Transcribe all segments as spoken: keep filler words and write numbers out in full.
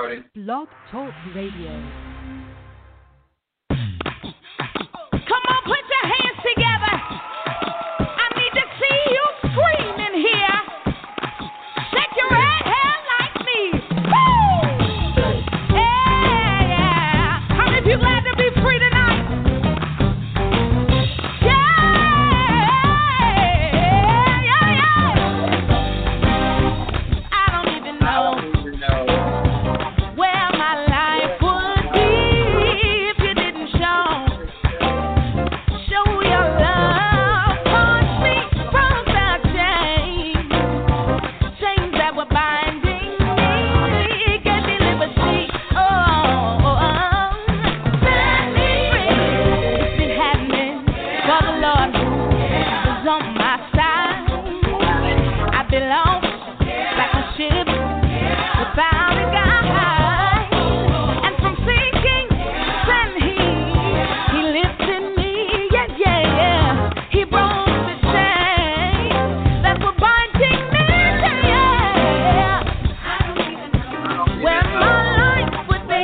started. Blog Talk Radio. Come on, put your hands together. I need to see you screaming here. Shake your red hair like me. Woo! Yeah, yeah. How many people glad to be free tonight? Yeah, yeah, yeah. I don't even know. I don't even know. Where my life would be if you didn't show, show your love, punch me from the chains, chains that were binding me, gave me liberty. Oh, set me free. It's been happening for the Lord was on my side. I belong like a ship without a guide, and from sinking, then he he lifted me, yeah, yeah, yeah. He broke the chains that were binding me, yeah, yeah. I don't even know where my life would be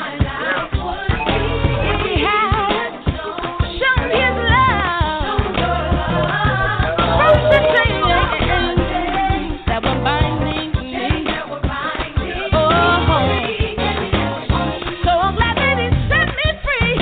if he had shown his love. Broke the chains that were binding me. Oh, so glad that he set me free.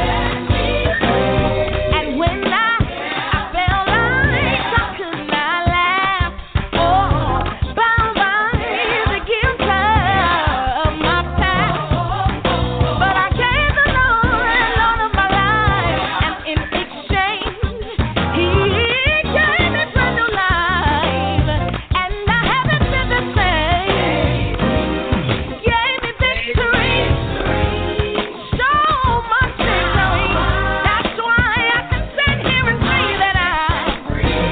And when I, I felt like I could not laugh, oh, bound by the guilt of my past, but I gave the Lord Lord of my life, and in exchange, He gave me brand new life, and I haven't been the same. Gave me victory, so much victory. That's why I can stand here and say that I'm free.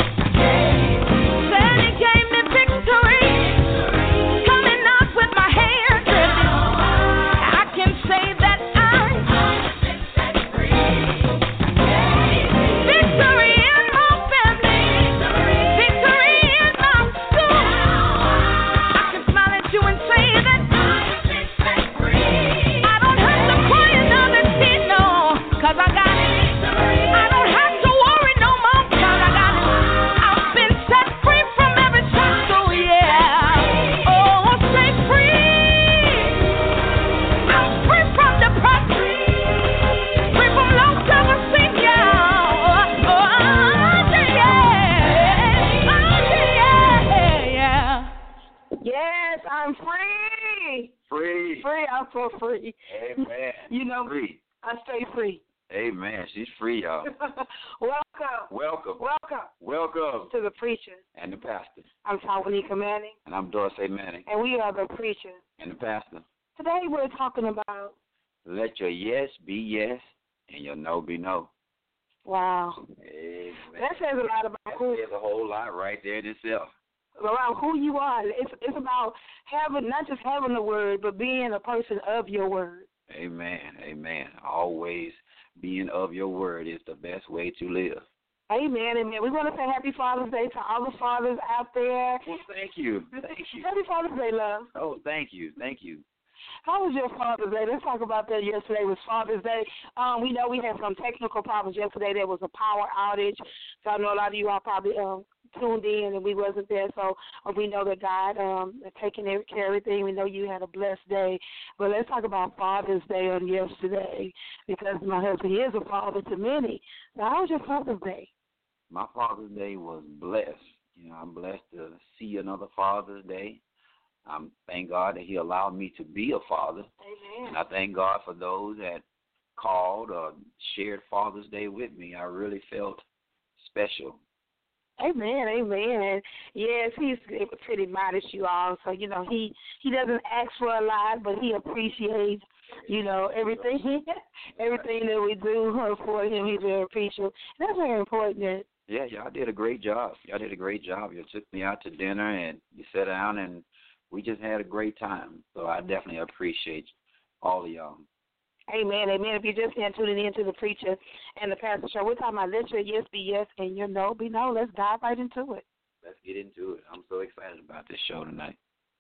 Said He gave me victory, coming up with my hands lifted. I can say that I've been set free. Victory in my family, victory in my soul. I can smile at you and say that I've been set free. I don't have to cry another tear, no, 'cause I got it. I don't have to worry no more, 'cause I got it. I've been set free from every shackle, yeah. Oh, set free. I'm free from depression, free from low self-esteem, yeah. Oh, yeah. Oh, yeah. Yes, I'm free. Free. Free. I'm so free. Amen. You know, Free. I stay free. Amen. She's free, y'all. Welcome. Welcome. Welcome Welcome. to the preacher. And the pastor. I'm Tawanika Manning, And I'm Dorsey Manning. and we are the preacher. And the pastor. Today we're talking about, Let your yes be yes and your no be no. wow, Amen. that says a lot about That who, says a whole lot right there in itself. about who you are. It's it's about having, not just having the word, but being a person of your word. Amen. Amen. Always being of your word is the best way to live. Amen, amen. We want to say Happy Father's Day to all the fathers out there. Well, thank you. Thank you. Happy Father's Day, love. Oh, thank you. Thank you. How was your Father's Day? Let's talk about that. Yesterday was Father's Day. Um, we know we had some technical problems yesterday. There was a power outage. So I know a lot of you all probably um, tuned in and we wasn't there. So uh, we know that God um, is taking care of everything. We know you had a blessed day. But let's talk about Father's Day on yesterday because my husband is a father to many. So how was your Father's Day? My Father's Day was blessed. You know, I'm blessed to see another Father's Day. I thank God that He allowed me to be a father. Amen. And I thank God for those that called or shared Father's Day with me. I really felt special. Amen, amen. Yes, he's pretty modest, you all. So, you know, he, he doesn't ask for a lot, but he appreciates, you know, everything everything that we do for him. He's very appreciative. That's very important. Yeah, y'all did a great job. Y'all did a great job. You took me out to dinner, and you sat down, and we just had a great time. So I definitely appreciate all of y'all. Amen, amen. If you're just now tuning in to the preacher and the pastor show, we're talking about let your yes be yes and your no be no. Let's dive right into it. Let's get into it. I'm so excited about this show tonight.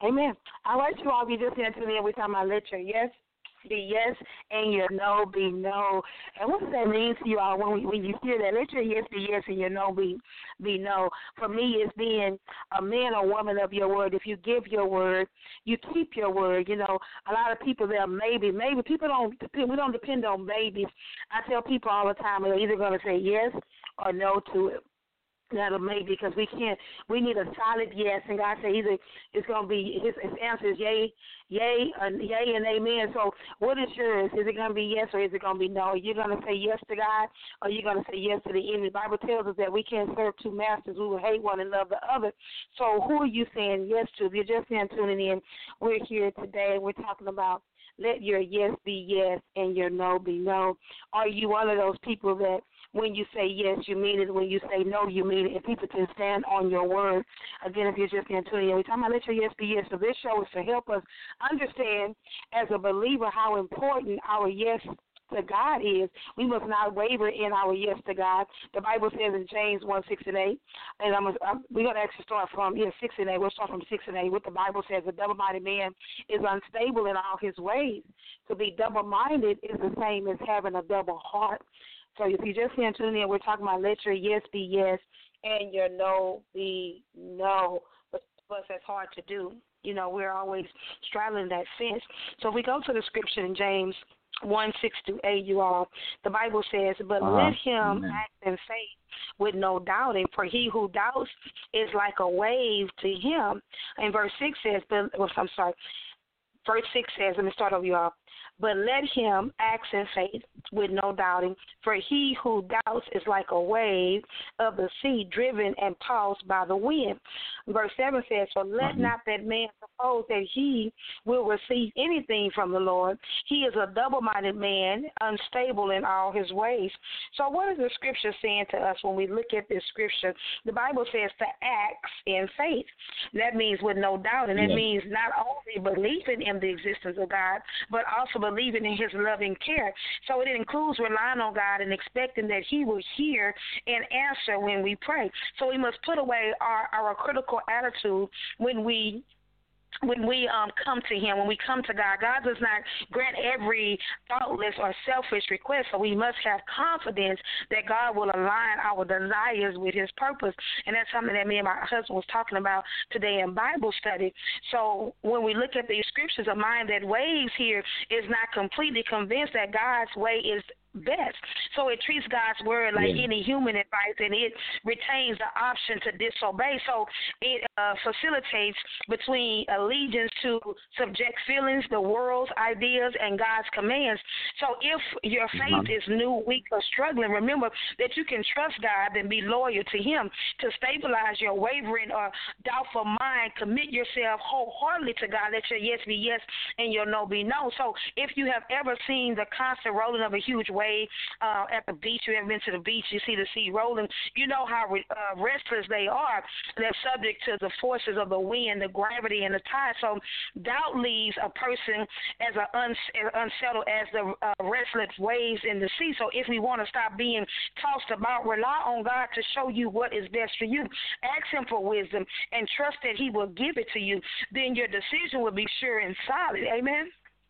Amen. All right, you all, we just here to me. We're talking about let your yes be yes and your no be no. And what does that mean to you all when we, when you hear that? Let your yes be yes and your no be be no. For me, it's being a man or woman of your word. If you give your word, you keep your word. You know, a lot of people there maybe maybe people don't depend, we don't depend on babies. I tell people all the time they're either going to say yes or no to it. That'll maybe because we can't. We need a solid yes, and God said either it's going to be his, his answer is yay, yay, uh, yay, and amen. So what is yours? Is it going to be yes or is it going to be no? Are you going to say yes to God or are you going to say yes to the enemy? The Bible tells us that we can't serve two masters. We will hate one and love the other. So who are you saying yes to? If you're just in tuning in, we're here today. We're talking about let your yes be yes and your no be no. Are you one of those people that when you say yes, you mean it. When you say no, you mean it. And people can stand on your word. Again, if you're just in tuning in, we're talking about let your yes be yes. So this show is to help us understand as a believer how important our yes to God is. We must not waver in our yes to God. The Bible says in James one, six and eight, and I'm, I'm, we're going to actually start from, yeah, six and eight. We'll start from six and eight. What the Bible says, a double-minded man is unstable in all his ways. To be double-minded is the same as having a double heart. So if you just hear tuning in, we're talking about let your yes be yes and your no be no. But for us, that's hard to do. You know, we're always straddling that fence. So if we go to the scripture in James one, six to eight, you all, the Bible says, but uh-huh. let him Amen. act in faith with no doubting, for he who doubts is like a wave to him. And verse six says, but, well, I'm sorry, verse six says, let me start over, you all. But let him act in faith with no doubting, for he who doubts is like a wave of the sea driven and tossed by the wind. Verse seven says, so let Mm-hmm. not that man suppose that he will receive anything from the Lord. He is a double-minded man, unstable in all his ways. So what is the scripture saying to us when we look at this scripture? The Bible says to act in faith. That means with no doubt, and that Yeah. means not only believing in the existence of God, but also believing in his loving care. So it includes relying on God and expecting that he will hear and answer when we pray. So we must put away our, our critical attitude when we When we um, come to him, when we come to God. God does not grant every thoughtless or selfish request, so we must have confidence that God will align our desires with his purpose. And that's something that me and my husband was talking about today in Bible study. So when we look at these scriptures, a mind that waves here is not completely convinced that God's way is best. So it treats God's word like Yeah. any human advice, and it retains the option to disobey. So it uh, facilitates between allegiance to subject feelings, the world's ideas, and God's commands. So if your faith Uh-huh. is new, weak, or struggling, remember that you can trust God and be loyal to him. To stabilize your wavering or doubtful mind, commit yourself wholeheartedly to God. Let your yes be yes and your no be no. So if you have ever seen the constant rolling of a huge wave uh, at the beach, you ever been to the beach, you see the sea rolling, you know how uh, restless they are. They're subject to the forces of the wind, the gravity, and the tide. So doubt leaves a person as a uns- as unsettled as the uh, restless waves in the sea. So if we want to stop being tossed about, rely on God to show you what is best for you. Ask him for wisdom and trust that he will give it to you. Then your decision will be sure and solid. Amen?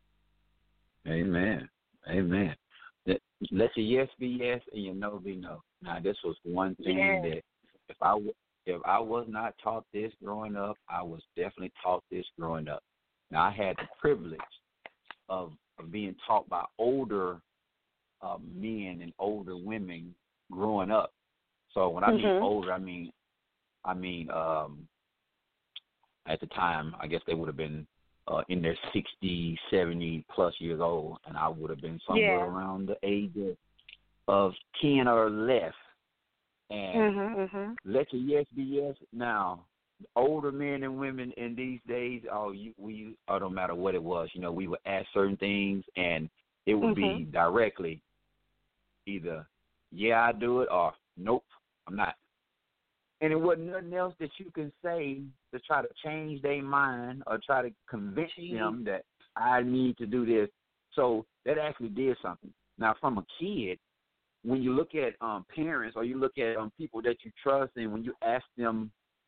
Amen. Amen. Let let your yes be yes and your no be no. Now, this was one thing Yes. that if I, w- if I was not taught this growing up, I was definitely taught this growing up. Now, I had the privilege of, of being taught by older uh, men and older women growing up. So when I mean Mhm. older, I mean, I mean, um, at the time, I guess they would have been uh, in their sixty, seventy plus years old, and I would have been somewhere Yeah. around the age of, of ten or less. And Mhm. Mhm. let your yes be yes. Now, older men and women in these days, oh, you, we, oh, no matter what it was, you know, we would ask certain things, and it would be Mhm. directly either, yeah, I do it, or nope, I'm not. And it wasn't nothing else that you can say to try to change their mind or try to convince them that I need to do this. So that actually did something. Now, from a kid, when you look at um, parents or you look at um, people that you trust, and when you ask them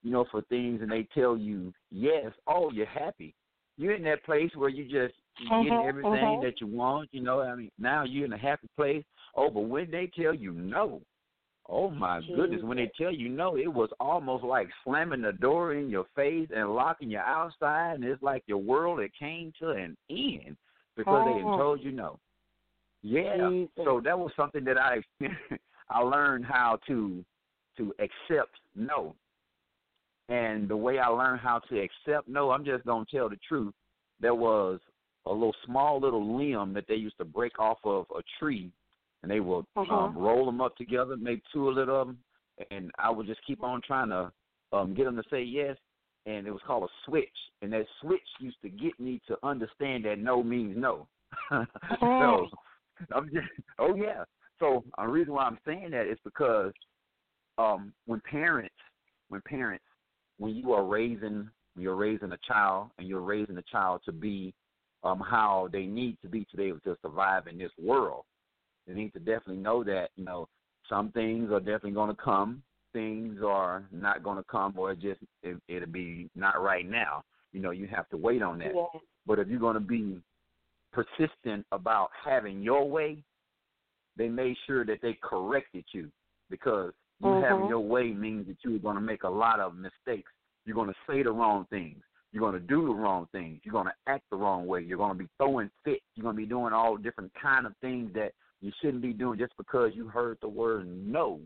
you know, for things and they tell you yes, oh, you're happy. You're in that place where you just mm-hmm, getting everything mm-hmm. that you want, you know. I mean, now you're in a happy place. Oh, but when they tell you no, oh, my Jesus. goodness, when they tell you no, it was almost like slamming the door in your face and locking you outside, and it's like your world had came to an end because oh. they had told you no. Yeah, Jesus. so that was something that I I learned how to to accept no. And the way I learned how to accept no, I'm just going to tell the truth. There was a little small little limb that they used to break off of a tree, and they would uh-huh. um, roll them up together, make two of them, and I would just keep on trying to um, get them to say yes, and it was called a switch. And that switch used to get me to understand that no means no. so, I'm just, oh, yeah. So the reason why I'm saying that is because um, when parents, when parents, when you are raising, you're raising a child, and you're raising a child to be um, how they need to be to be able to survive in this world, they need to definitely know that, you know, some things are definitely going to come, things are not going to come, or just it, it'll be not right now. You know, you have to wait on that. Yeah. But if you're going to be persistent about having your way, they made sure that they corrected you, because you mm-hmm. having your way means that you're going to make a lot of mistakes. You're going to say the wrong things. You're going to do the wrong things. You're going to act the wrong way. You're going to be throwing fits. You're going to be doing all different kind of things that you shouldn't be doing just because you heard the word no.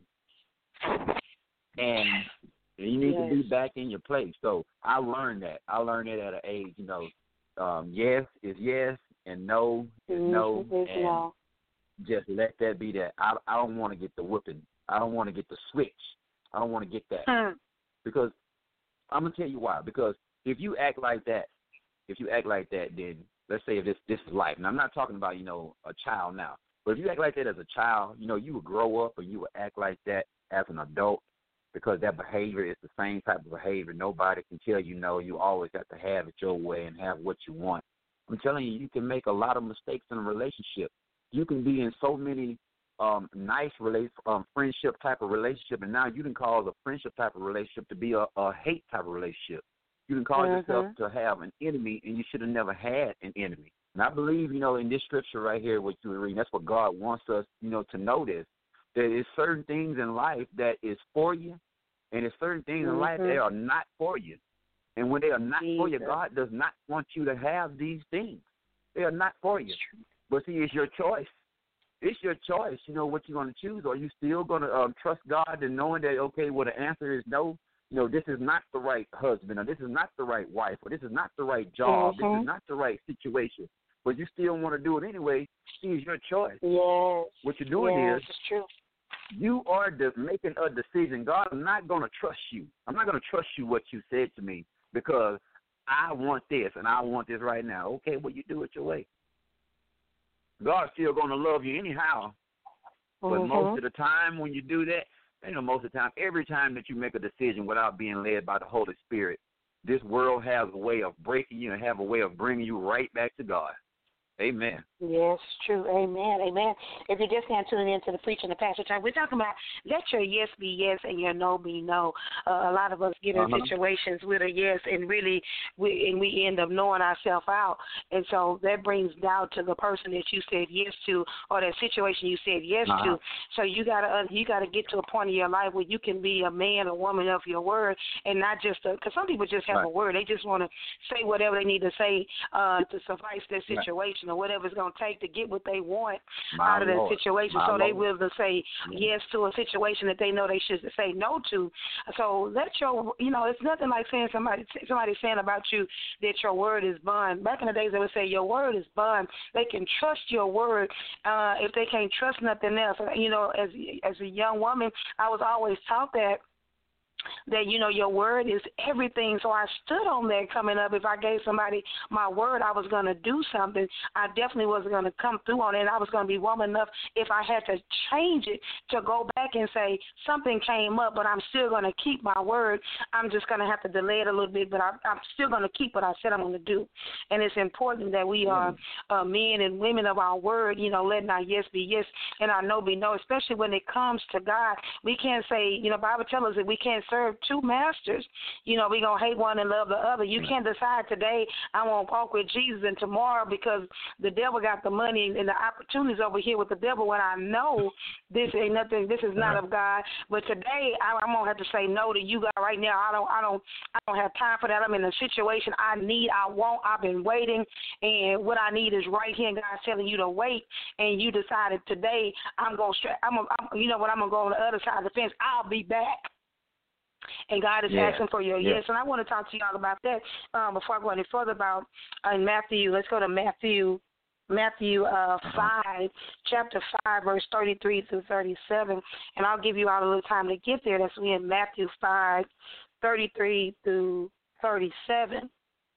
And you need yes. to be back in your place. So I learned that. I learned it at an age, you know, um, yes is yes and no is mm-hmm. no. It's and no. just let that be that. I, I don't want to get the whipping. I don't want to get the switch. I don't want to get that. Hmm. Because I'm going to tell you why. Because if you act like that, if you act like that, then let's say if this, this is life. And I'm not talking about, you know, a child now. But if you act like that as a child, you know, you would grow up and you would act like that as an adult, because that behavior is the same type of behavior. Nobody can tell you no. You always have to have it your way and have what you want. I'm telling you, you can make a lot of mistakes in a relationship. You can be in so many um, nice rela- um, friendship type of relationship, and now you can cause a friendship type of relationship to be a, a hate type of relationship. You can cause mm-hmm. yourself to have an enemy, and you should have never had an enemy. And I believe, you know, in this scripture right here, what you were reading, that's what God wants us, you know, to know this. There is certain things in life that is for you, and there's certain things mm-hmm. in life that are not for you. And when they are not Jesus. for you, God does not want you to have these things. They are not for you. But see, it's your choice. It's your choice, you know, what you're going to choose. Are you still going to um, trust God and knowing that, okay, well, the answer is no, you know, this is not the right husband, or this is not the right wife, or this is not the right job, mm-hmm. this is not the right situation, but you still want to do it anyway? See, it's your choice. Yes. What you're doing yes, is it's true. you are de- making a decision. God, I'm not going to trust you. I'm not going to trust you what you said to me because I want this and I want this right now. Okay, well, you do it your way. God's still going to love you anyhow. But mm-hmm. most of the time when you do that, you know, most of the time, every time that you make a decision without being led by the Holy Spirit, this world has a way of breaking you and have a way of bringing you right back to God. Amen. Yes, true. Amen. Amen. If you're just now tuning into the Preaching the Pastor Time, we're talking about let your yes be yes and your no be no. Uh, a lot of us get in uh-huh. situations with a yes, and really, we and we end up knowing ourselves out. And so that brings doubt to the person that you said yes to, or that situation you said yes uh-huh. to. So you gotta uh, you gotta get to a point in your life where you can be a man or woman of your word, and not just because some people just have right. a word. They just want to say whatever they need to say uh, to suffice their situation. Right. Or whatever it's going to take to get what they want My out of that Lord. situation. My so Lord. they will to say yes to a situation that they know they should say no to. So let your, you know, it's nothing like saying somebody somebody saying about you that your word is bond. Back in the days they would say your word is bond. They can trust your word uh, if they can't trust nothing else. You know, as as a young woman, I was always taught that. that, you know, your word is everything. So I stood on that coming up. If I gave somebody my word I was going to do something, I definitely wasn't going to come through on it. And I was going to be woman enough if I had to change it to go back and say something came up, but I'm still going to keep my word. I'm just going to have to delay it a little bit, but I, I'm still going to keep what I said I'm going to do. And it's important that we are uh, men and women of our word, you know, letting our yes be yes and our no be no, especially when it comes to God. We can't say, you know, Bible tells us that we can't serve serve two masters. You know, we're going to hate one and love the other. You can't decide today I want to walk with Jesus and tomorrow because the devil got the money and the opportunities over here with the devil when I know this ain't nothing, this is not of God. But today I, I'm going to have to say no to you, God, right now. I don't, I don't, I don't have time for that. I'm in a situation I need, I want, I've been waiting, and what I need is right here, and God's telling you to wait, and you decided today I'm going to, I'm, I'm, you know what, I'm going to go on the other side of the fence. I'll be back. And God is yeah. asking for your yeah. yes. And I want to talk to y'all about that um, before I go any further about uh, in Matthew. Let's go to Matthew, Matthew uh, five, chapter five, verse thirty-three through thirty-seven. And I'll give you all a little time to get there. That's we in Matthew five, thirty-three through thirty-seven.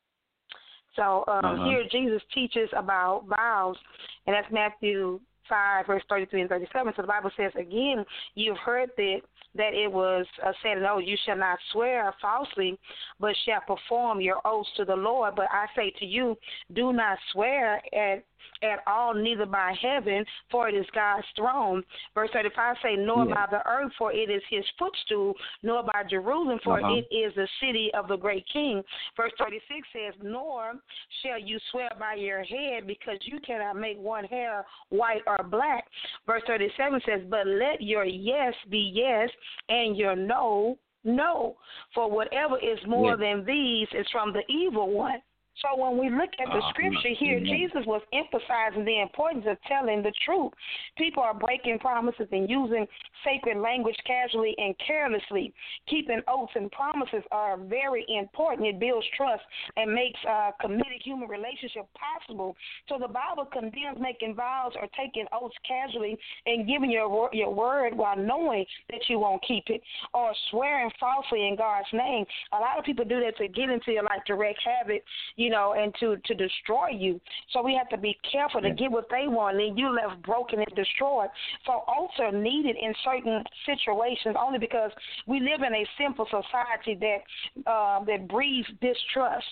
So um, uh-huh. here Jesus teaches about vows, and that's Matthew five, verse thirty-three and thirty-seven. So the Bible says, again, you've heard that, that it was uh, said, no, you shall not swear falsely, but shall perform your oaths to the Lord. But I say to you, do not swear at at all, neither by heaven, for it is God's throne. Verse thirty-five say, nor yeah. by the earth, for it is his footstool, nor by Jerusalem, for uh-huh. it is the city of the great king. Verse thirty-six says, nor shall you swear by your head, because you cannot make one hair white or black. Verse thirty-seven says, but let your yes be yes, and your no, no. For whatever is more yeah. than these is from the evil one. So when we look at the scripture here, uh, Jesus was emphasizing the importance of telling the truth. People are breaking promises and using sacred language casually and carelessly. Keeping oaths and promises are very important. It builds trust and makes a committed human relationship possible. So the Bible condemns making vows or taking oaths casually and giving your, your word while knowing that you won't keep it, or swearing falsely in God's name. A lot of people do that to get into your life, to wreak havoc, you know, and to, to destroy you. So we have to be careful to yeah. get what they want, and you left broken and destroyed. So oaths are needed in certain situations only because we live in a simple society that uh, that breeds distrust.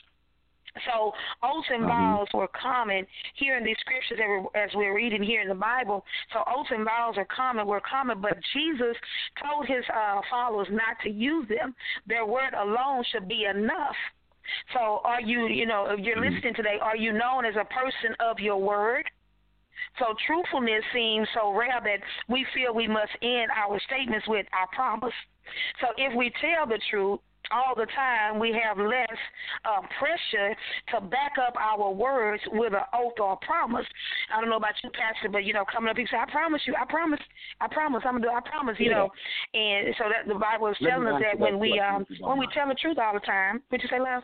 So oaths and vows mm-hmm. were common here in these scriptures that we're, as we're reading here in the Bible. So oaths and vows are common, were common, but Jesus told his uh, followers not to use them. Their word alone should be enough. So are you, you know, if you're listening today, are you known as a person of your word? So truthfulness seems so rare that we feel we must end our statements with "I promise." So if we tell the truth all the time, we have less uh, pressure to back up our words with an oath or a promise. I don't know about you, Pastor, but, you know, coming up, you say, I promise you, I promise, I promise, I'm going to do, I promise, you yeah. know. And so that the Bible is telling us that when we um, when we tell the truth all the time. Would you say, love?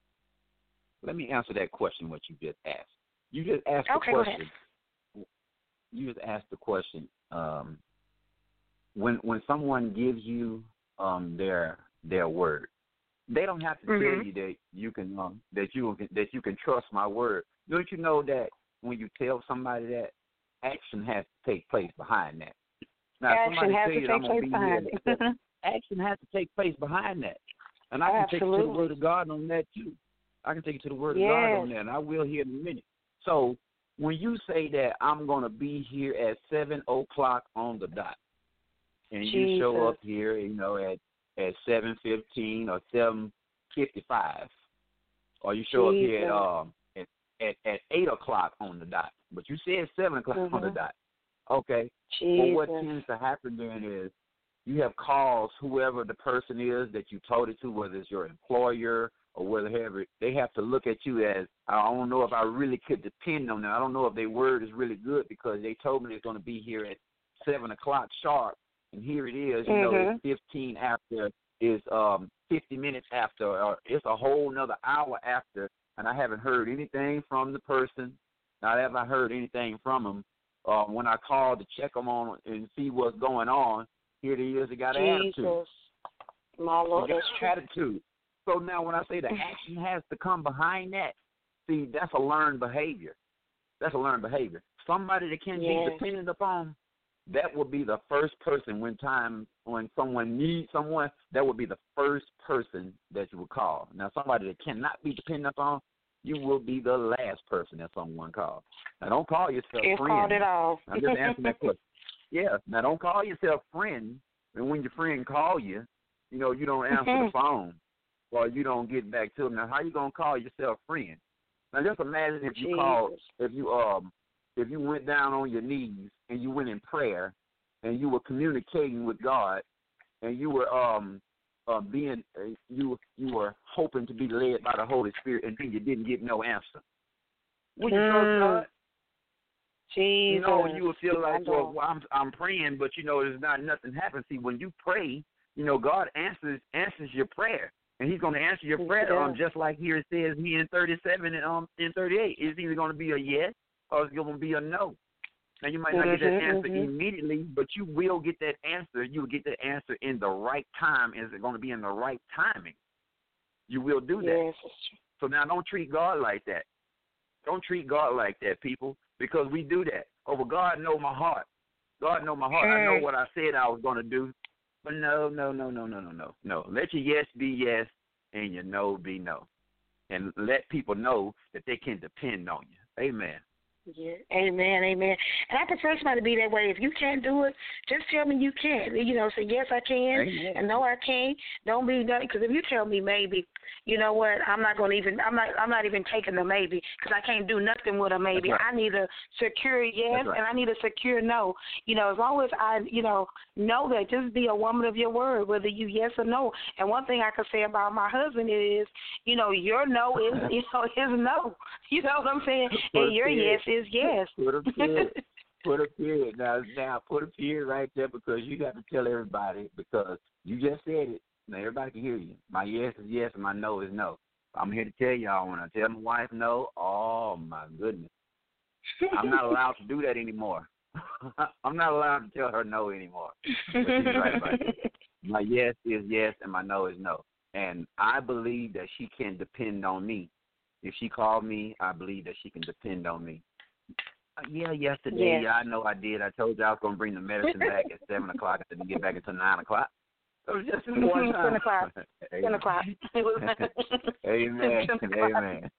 Let me answer that question, what you just asked. You just asked the okay, question. You just asked the question. Um, when when someone gives you um, their their word, they don't have to mm-hmm. tell you that you can um, that you that you can trust my word. Don't you know that when you tell somebody that, action has to take place behind that? Now, action has to you take place behind it. Action has to take place behind that, and I can Absolutely. take you to the word of God on that too. I can take you to the word yes. of God on that, and I will here in a minute. So when you say that I'm going to be here at seven o'clock on the dot, and Jesus. you show up here, you know, at, at seven fifteen or seven fifty-five, or you show Jesus. up here at, um, at, at, at eight o'clock on the dot, but you said seven o'clock mm-hmm. on the dot, okay? Jesus. Well, what tends to happen then is you have calls, whoever the person is that you told it to, whether it's your employer or whatever, they have to look at you as, I don't know if I really could depend on them. I don't know if their word is really good because they told me they're going to be here at seven o'clock sharp, and here it is, you mm-hmm. know, it's fifteen after, it's um, fifty minutes after, or it's a whole another hour after, and I haven't heard anything from the person. Not have I heard anything from them. Uh, when I called to check them on and see what's going on, here it is, they got an Jesus. attitude. My Lord, that's true. Attitude. So now when I say the action has to come behind that, see, that's a learned behavior. That's a learned behavior. Somebody that can yes. be dependent upon, that would be the first person when time, when someone needs someone, that would be the first person that you would call. Now, somebody that cannot be dependent upon, you will be the last person that someone calls. Now, don't call yourself it's friend. called it all. I'm just answering that question. Yeah, now don't call yourself friend, and when your friend call you, You know, you don't answer Mm-hmm. the phone, or you don't get back to them. Now, how you gonna call yourself friend? Now, just imagine if you Jesus. called, if you um, if you went down on your knees and you went in prayer, and you were communicating with God, and you were um, uh, being uh, you you were hoping to be led by the Holy Spirit, and then you didn't get no answer. Would you trust Mm. God? Jesus. You know, you would feel like, I well, know. I'm I'm praying, but you know, there's not nothing happens. See, when you pray, you know, God answers answers your prayer, and He's going to answer your prayer. Yeah. Um, just like here it says here in thirty-seven and um in thirty-eight, it's either going to be a yes or it's going to be a no. Now you might not get that Mhm, answer mhm. immediately, but you will get that answer. You will get that answer in the right time. Is it going to be in the right timing? You will do that. Yes, it's true. So now don't treat God like that. Don't treat God like that, people, because we do that. Oh, but God know my heart. God know my heart. I know Mm. what I said I was going to do. But no, no, no, no, no, no, no. No. Let your yes be yes and your no be no. And let people know that they can depend on you. Amen. Yeah, amen, amen. And I prefer somebody to be that way. If you can't do it, just tell me you can't. You know, say yes I can, Amen. and no I can't. Don't be done, because if you tell me maybe, you know what? I'm not going to even. I'm not. I'm not even taking the maybe, because I can't do nothing with a maybe. That's right. I need a secure yes, That's right. and I need a secure no. You know, as long as I, you know, know that, just be a woman of your word, whether you yes or no. And one thing I can say about my husband is, you know, your no is, you know, his no. You know what I'm saying? Put And a your period. yes is yes. Put a period. Put a period. Now, now, put a period right there, because you got to tell everybody, because you just said it. Now, everybody can hear you. My yes is yes and my no is no. I'm here to tell y'all, when I tell my wife no, oh, my goodness. I'm not allowed to do that anymore. I'm not allowed to tell her no anymore. But she's right about that. My yes is yes and my no is no. And I believe that she can depend on me. If she called me, I believe that she can depend on me. Uh, yeah, yesterday, Yes. yeah, I know I did. I told you I was going to bring the medicine back at seven o'clock. I didn't get back until nine o'clock. It was just one time. ten o'clock. ten o'clock. It was, Amen. Amen.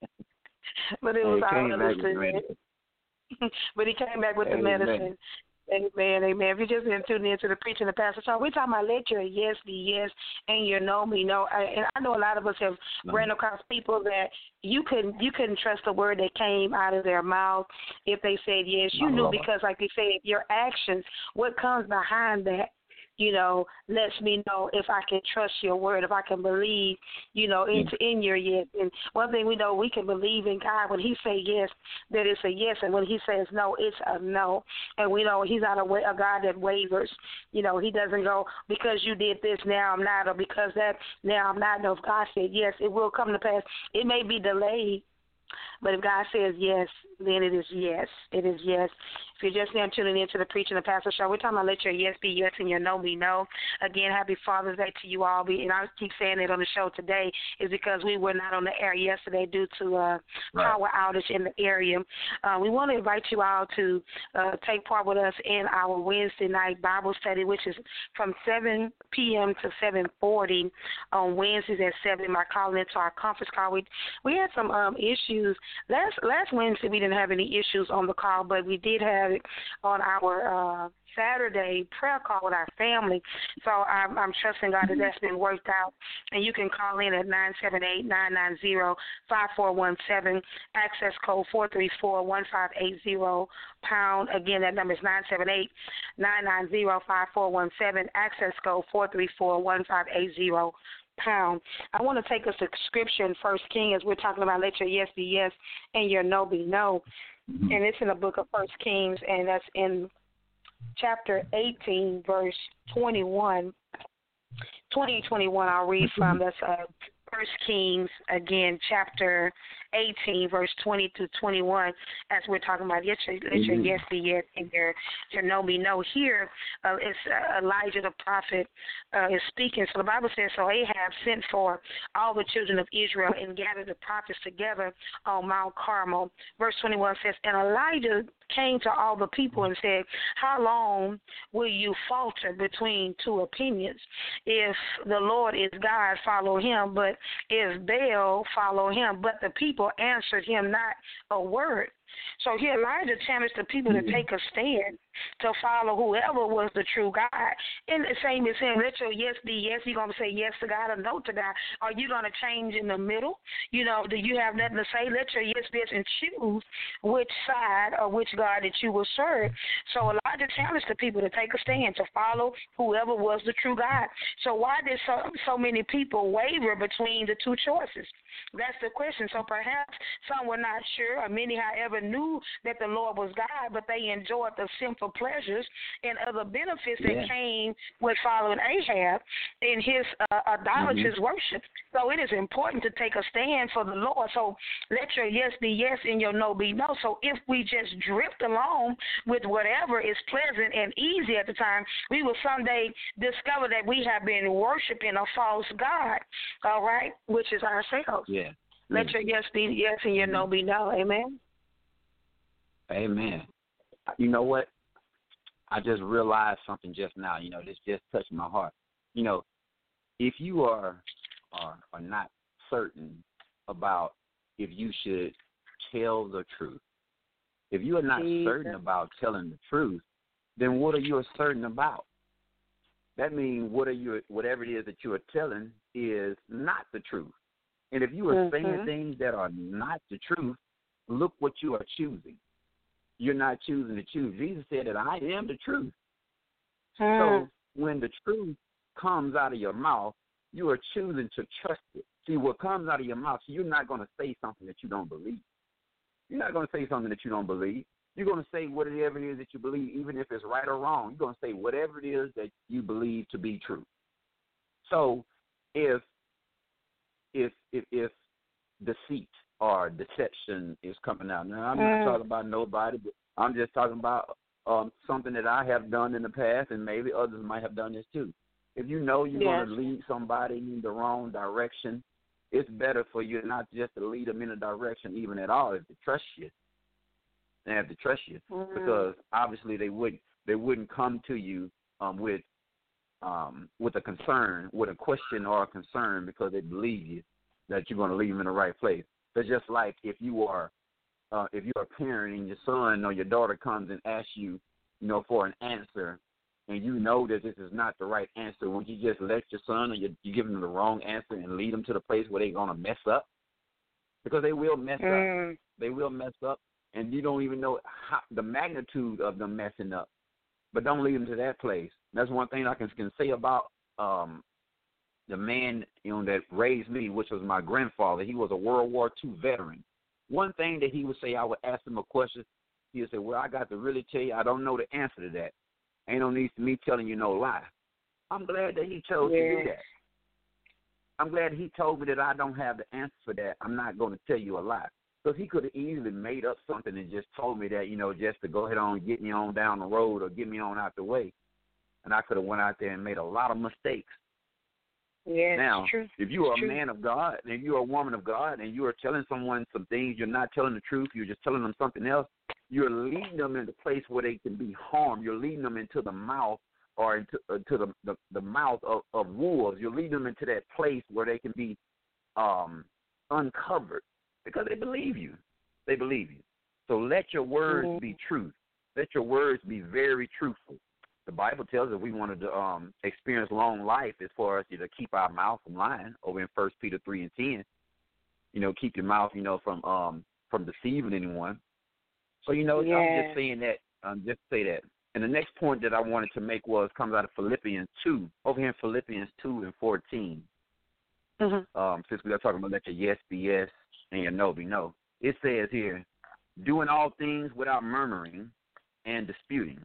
But it was Hey, all came back with the understood. medicine. But he came back with the Amen. medicine. Amen, amen. If you just been tuning into the preaching of Pastor Shaw, we're talking about let your yes be yes and your no be no. I, and I know a lot of us have ran across people that you couldn't you couldn't trust the word that came out of their mouth if they said yes. You My knew Lord. because, like they said, your actions, what comes behind that, you know, lets me know if I can trust your word, if I can believe, you know, into in your yes. And one thing we know, we can believe in God. When he say yes, that it's a yes, and when he says no, it's a no. And we know he's not a, wa- a God that wavers. You know, he doesn't go, because you did this, now I'm not, or because that, now I'm not. No, if God said yes, it will come to pass. It may be delayed, but if God says yes, then it is yes. It is yes. If you're just now tuning into the Preaching of Pastor Show, we're talking about let your yes be yes and your no be no. Again, happy Father's Day to you all. And I keep saying it on the show today is because we were not on the air yesterday due to a Right. power outage in the area. Uh, we want to invite you all to uh, take part with us in our Wednesday night Bible study, which is from seven p.m. to seven forty on Wednesdays at seven. By calling into our conference call, we we had some um, issues. Last last Wednesday we didn't have any issues on the call, but we did have it on our uh, Saturday prayer call with our family. So I'm, I'm trusting God that that's been worked out. And you can call in at nine seven eight, nine nine zero, five four one seven, access code four three four, one five eight zero, pound. Again, that number is nine seven eight, nine nine zero, five four one seven, access code four three four, one five eight zero, pound. I want to take us to Scripture in First King, as we're talking about let your yes be yes and your no be no. And it's in the book of First Kings, and that's in chapter eighteen, verse twenty-one. twenty, twenty-one, I'll read from. That's uh, First Kings, again, chapter eighteen, verse twenty to twenty-one, as we're talking about let your, let your yes be yes and your, your no be no. Here, uh, it's uh, Elijah the prophet uh, is speaking. So the Bible says, so Ahab sent for all the children of Israel and gathered the prophets together on Mount Carmel. Verse twenty-one says, and Elijah came to all the people and said, how long will you falter between two opinions? If the Lord is God, follow him, but if Baal, follow him. But the people answered him not a word. So here Elijah challenged the people to take a stand, to follow whoever was the true God. And the same as saying, let your yes be yes. You're going to say yes to God or no to God. Are you going to change in the middle? You know, do you have nothing to say? Let your yes be yes and choose which side or which God that you will serve. So Elijah challenged the people to take a stand, to follow whoever was the true God. So why did so, so many people waver between the two choices? That's the question. So perhaps some were not sure, or many, however, knew that the Lord was God, but they enjoyed the sinful pleasures and other benefits that yeah. came with following Ahab in his uh, idolatrous mm-hmm. worship. So it is important to take a stand for the Lord. So let your yes be yes and your no be no. So if we just drift along with whatever is pleasant and easy at the time, we will someday discover that we have been worshiping a false God, all right, which is ourselves. Yeah. Let yeah. your yes be yes and your no be no. Amen. Amen. You know what? I just realized something just now. You know, this just touched my heart. You know, if you are are, are not certain about if you should tell the truth, if you are not Jesus. certain about telling the truth, then what are you certain about? That means what are you, whatever it is that you are telling is not the truth. And if you are mm-hmm. saying things that are not the truth, look what you are choosing. You're not choosing to choose. Jesus said that I am the truth. Mm. So when the truth comes out of your mouth, you are choosing to trust it. See, what comes out of your mouth, you're not going to say something that you don't believe. You're not going to say something that you don't believe. You're going to say whatever it is that you believe, even if it's right or wrong. You're going to say whatever it is that you believe to be true. So if if if, if deceit or deception is coming out, now I'm mm. not talking about nobody, but I'm just talking about um, something that I have done in the past, and maybe others might have done this too. If you know you're yes. going to lead somebody in the wrong direction, it's better for you not just to lead them in a direction even at all, if they trust you. They have to trust you mm. because obviously they wouldn't they wouldn't come to you um, with um, with a concern, with a question or a concern because they believe you that you're going to lead them in the right place. It's just like if you are uh, if you're a parent and your son or your daughter comes and asks you, you know, for an answer, and you know that this is not the right answer, would you just let your son or you, you give them the wrong answer and lead them to the place where they're going to mess up? Because they will mess mm. up. They will mess up, and you don't even know how, the magnitude of them messing up. But don't lead them to that place. That's one thing I can, can say about um, the man, you know, that raised me, which was my grandfather. He was a World War Two veteran. One thing that he would say, I would ask him a question. He would say, well, I got to really tell you, I don't know the answer to that. Ain't no need for me telling you no lie. I'm glad that he chose yes. to do that. I'm glad he told me that I don't have the answer for that. I'm not going to tell you a lie. Because he could have easily made up something and just told me that, you know, just to go ahead on and get me on down the road or get me on out the way. And I could have went out there and made a lot of mistakes. Yes, now, true. if you are it's a true. man of God and you're a woman of God and you are telling someone some things, you're not telling the truth, you're just telling them something else, you're leading them into a place where they can be harmed. You're leading them into the mouth or into uh, to the, the, the mouth of, of wolves. You're leading them into that place where they can be um, uncovered because they believe you. They believe you. So let your words mm-hmm. be truth. Let your words be very truthful. The Bible tells us we wanted to um, experience long life as far as to keep our mouth from lying over in First Peter three and ten. You know, keep your mouth, you know, from um, from deceiving anyone. So, you know, yeah. I'm just saying that, um, just say that. And the next point that I wanted to make was comes out of Philippians two, over here in Philippians two and fourteen. Mm-hmm. Um, since we are talking about let your yes be yes and your no be no. It says here, doing all things without murmuring and disputing,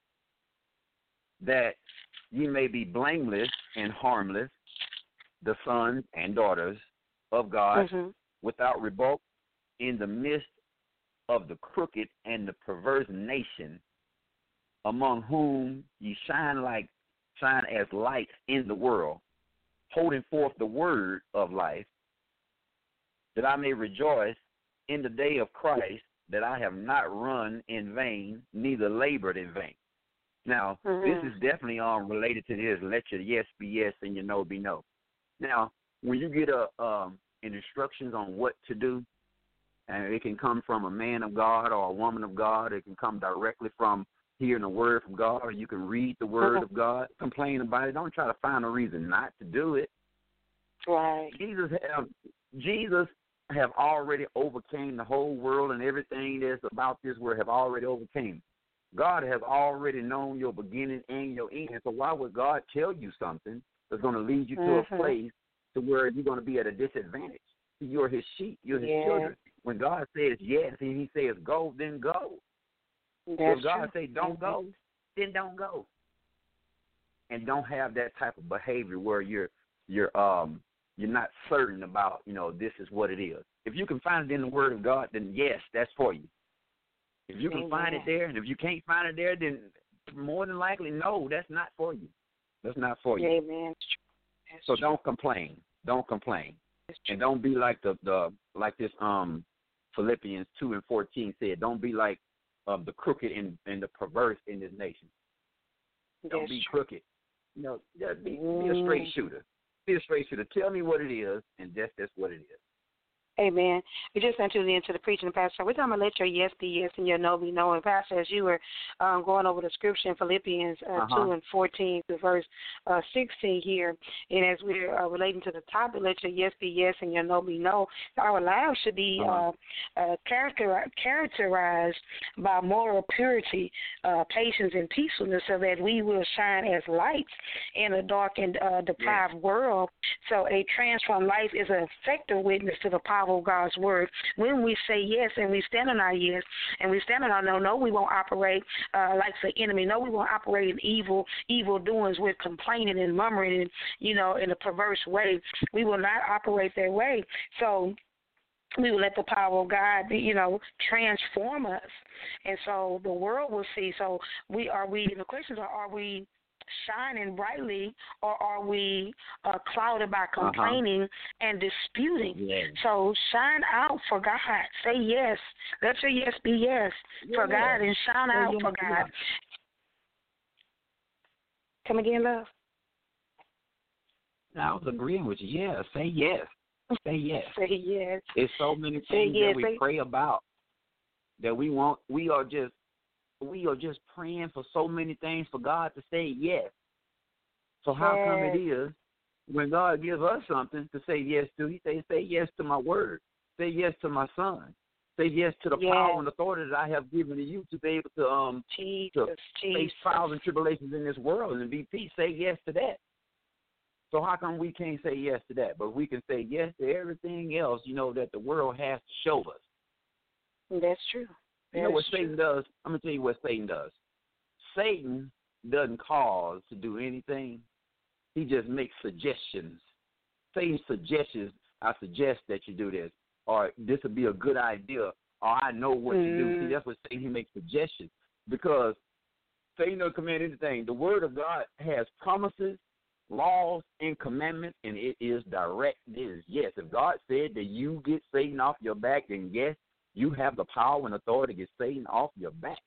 that ye may be blameless and harmless, the sons and daughters of God, mm-hmm. without rebuke, in the midst of the crooked and the perverse nation, among whom ye shine like shine as lights in the world, holding forth the word of life, that I may rejoice in the day of Christ, that I have not run in vain, neither labored in vain. Now, mm-hmm. this is definitely um, related to this. Let your yes be yes and your no be no. Now, when you get a um, an instructions on what to do, and it can come from a man of God or a woman of God, it can come directly from hearing the word from God, or you can read the word of God, complain about it. Don't try to find a reason not to do it. Right. Jesus have Jesus have already overcame the whole world, and everything that's about this world have already overcame. God has already known your beginning and your end. So why would God tell you something that's going to lead you to mm-hmm. a place to where you're going to be at a disadvantage? You're his sheep. You're his yeah. children. When God says yes and he says go, then go. That's if God true. say don't go, then don't go. And don't have that type of behavior where you're you're um you're not certain about, you know, this is what it is. If you can find it in the Word of God, then yes, that's for you. If you can Amen. find it there, and if you can't find it there, then more than likely, no, that's not for you. That's not for you. Amen. That's so true. don't complain. Don't complain. And don't be like the, the like this um Philippians two and fourteen said, don't be like um, the crooked and, and the perverse in this nation. Don't That's be true. crooked. You know, just be, be a straight shooter. Be a straight shooter. Tell me what it is, and that's, that's what it is. Amen. We just entered into the preaching, Pastor. We're talking about let your yes be yes and your no be no. And, Pastor, as you were um, going over the scripture in Philippians uh, uh-huh. two and fourteen to verse uh, sixteen here, and as we're uh, relating to the topic, let your yes be yes and your no be no, our lives should be uh-huh. uh, uh, character, characterized by moral purity, uh, patience, and peacefulness so that we will shine as lights in a dark and uh, deprived yes. world. So a transformed life is an effective witness to the power of God's word. When we say yes and we stand on our yes and we stand on our no, no, we won't operate uh, like the enemy. No, we won't operate in evil, evil doings with complaining and murmuring and, you know, in a perverse way. We will not operate that way. So we will let the power of God, you know, transform us. And so the world will see. So we are we, the questions are, are we shining brightly, or are we uh, clouded by complaining uh-huh. and disputing? Yes. So shine out for God. Say yes. Let your yes be yes yeah. for God, and shine yeah, out yeah, for yeah. God. Come again, love? I was agreeing with you. Yeah, say yes. Say yes. Say yes. There's so many say things yes. that we say... pray about that we want. We are just we are just praying for so many things for God to say yes. So how yes. come it is when God gives us something to say yes to, he says, say yes to my word. Say yes to my son. Say yes to the yes. power and authority that I have given to you to be able to um Jesus, to Jesus. face trials and tribulations in this world and be peace. Say yes to that. So how come we can't say yes to that, but we can say yes to everything else, you know, that the world has to show us? That's true. You know what true. Satan does? I'm going to tell you what Satan does. Satan doesn't cause to do anything. He just makes suggestions. Satan suggestions, I suggest that you do this, or this would be a good idea, or I know what mm. to do. See, that's what Satan, he makes suggestions, because Satan doesn't command anything. The word of God has promises, laws, and commandments, and it is direct. It is yes. If God said that you get Satan off your back, then yes, you have the power and authority to get Satan off your back.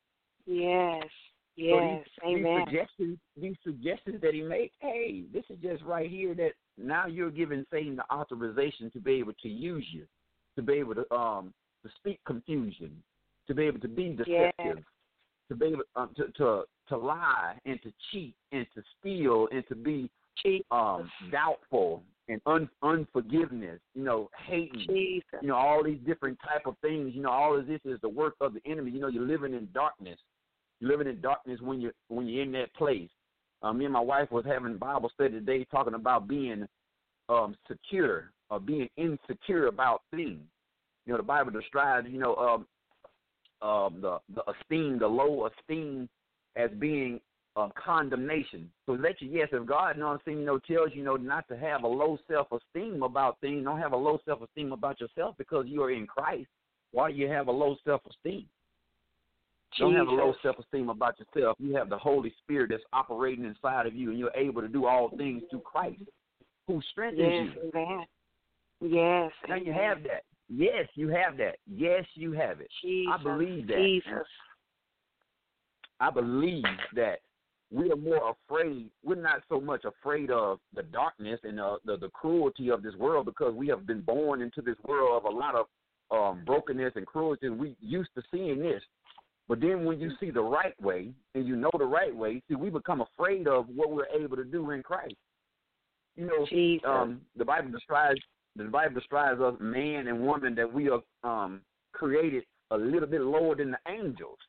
Yes. Yes, so these, amen. These suggestions, these suggestions that he makes, hey, this is just right here that now you're giving Satan the authorization to be able to use you, to be able to um to speak confusion, to be able to be deceptive, yes. to be able um, to, to to lie and to cheat and to steal and to be um doubtful and un, unforgiveness, you know, hating, Jesus. you know, all these different type of things. You know, all of this is the work of the enemy. You know, you're living in darkness. You're living in darkness when you're when you're in that place. Um, me and my wife was having Bible study today, talking about being um, secure or being insecure about things. You know, the Bible describes, you know, um, um, the the esteem, the low esteem, as being uh, condemnation. So let you, yes, if God, you know what I'm saying, you know, tells you, you know, not to have a low self-esteem about things, don't have a low self-esteem about yourself because you are in Christ. Why do you have a low self-esteem? Don't have a low self-esteem about yourself. You have the Holy Spirit that's operating inside of you, and you're able to do all things through Christ, who strengthens yes, you. Amen. Yes, now amen. you have that. Yes, you have that. Yes, you have it. Jesus, I believe that. Jesus. I believe that we are more afraid. We're not so much afraid of the darkness and uh, the, the cruelty of this world, because we have been born into this world of a lot of um, brokenness and cruelty, and we used to seeing this. But But then when you see the right way and you know the right way, see, we become afraid of what we're able to do in Christ. You know, um, the Bible describes the Bible describes us, man and woman, that we are um, created a little bit lower than the angels.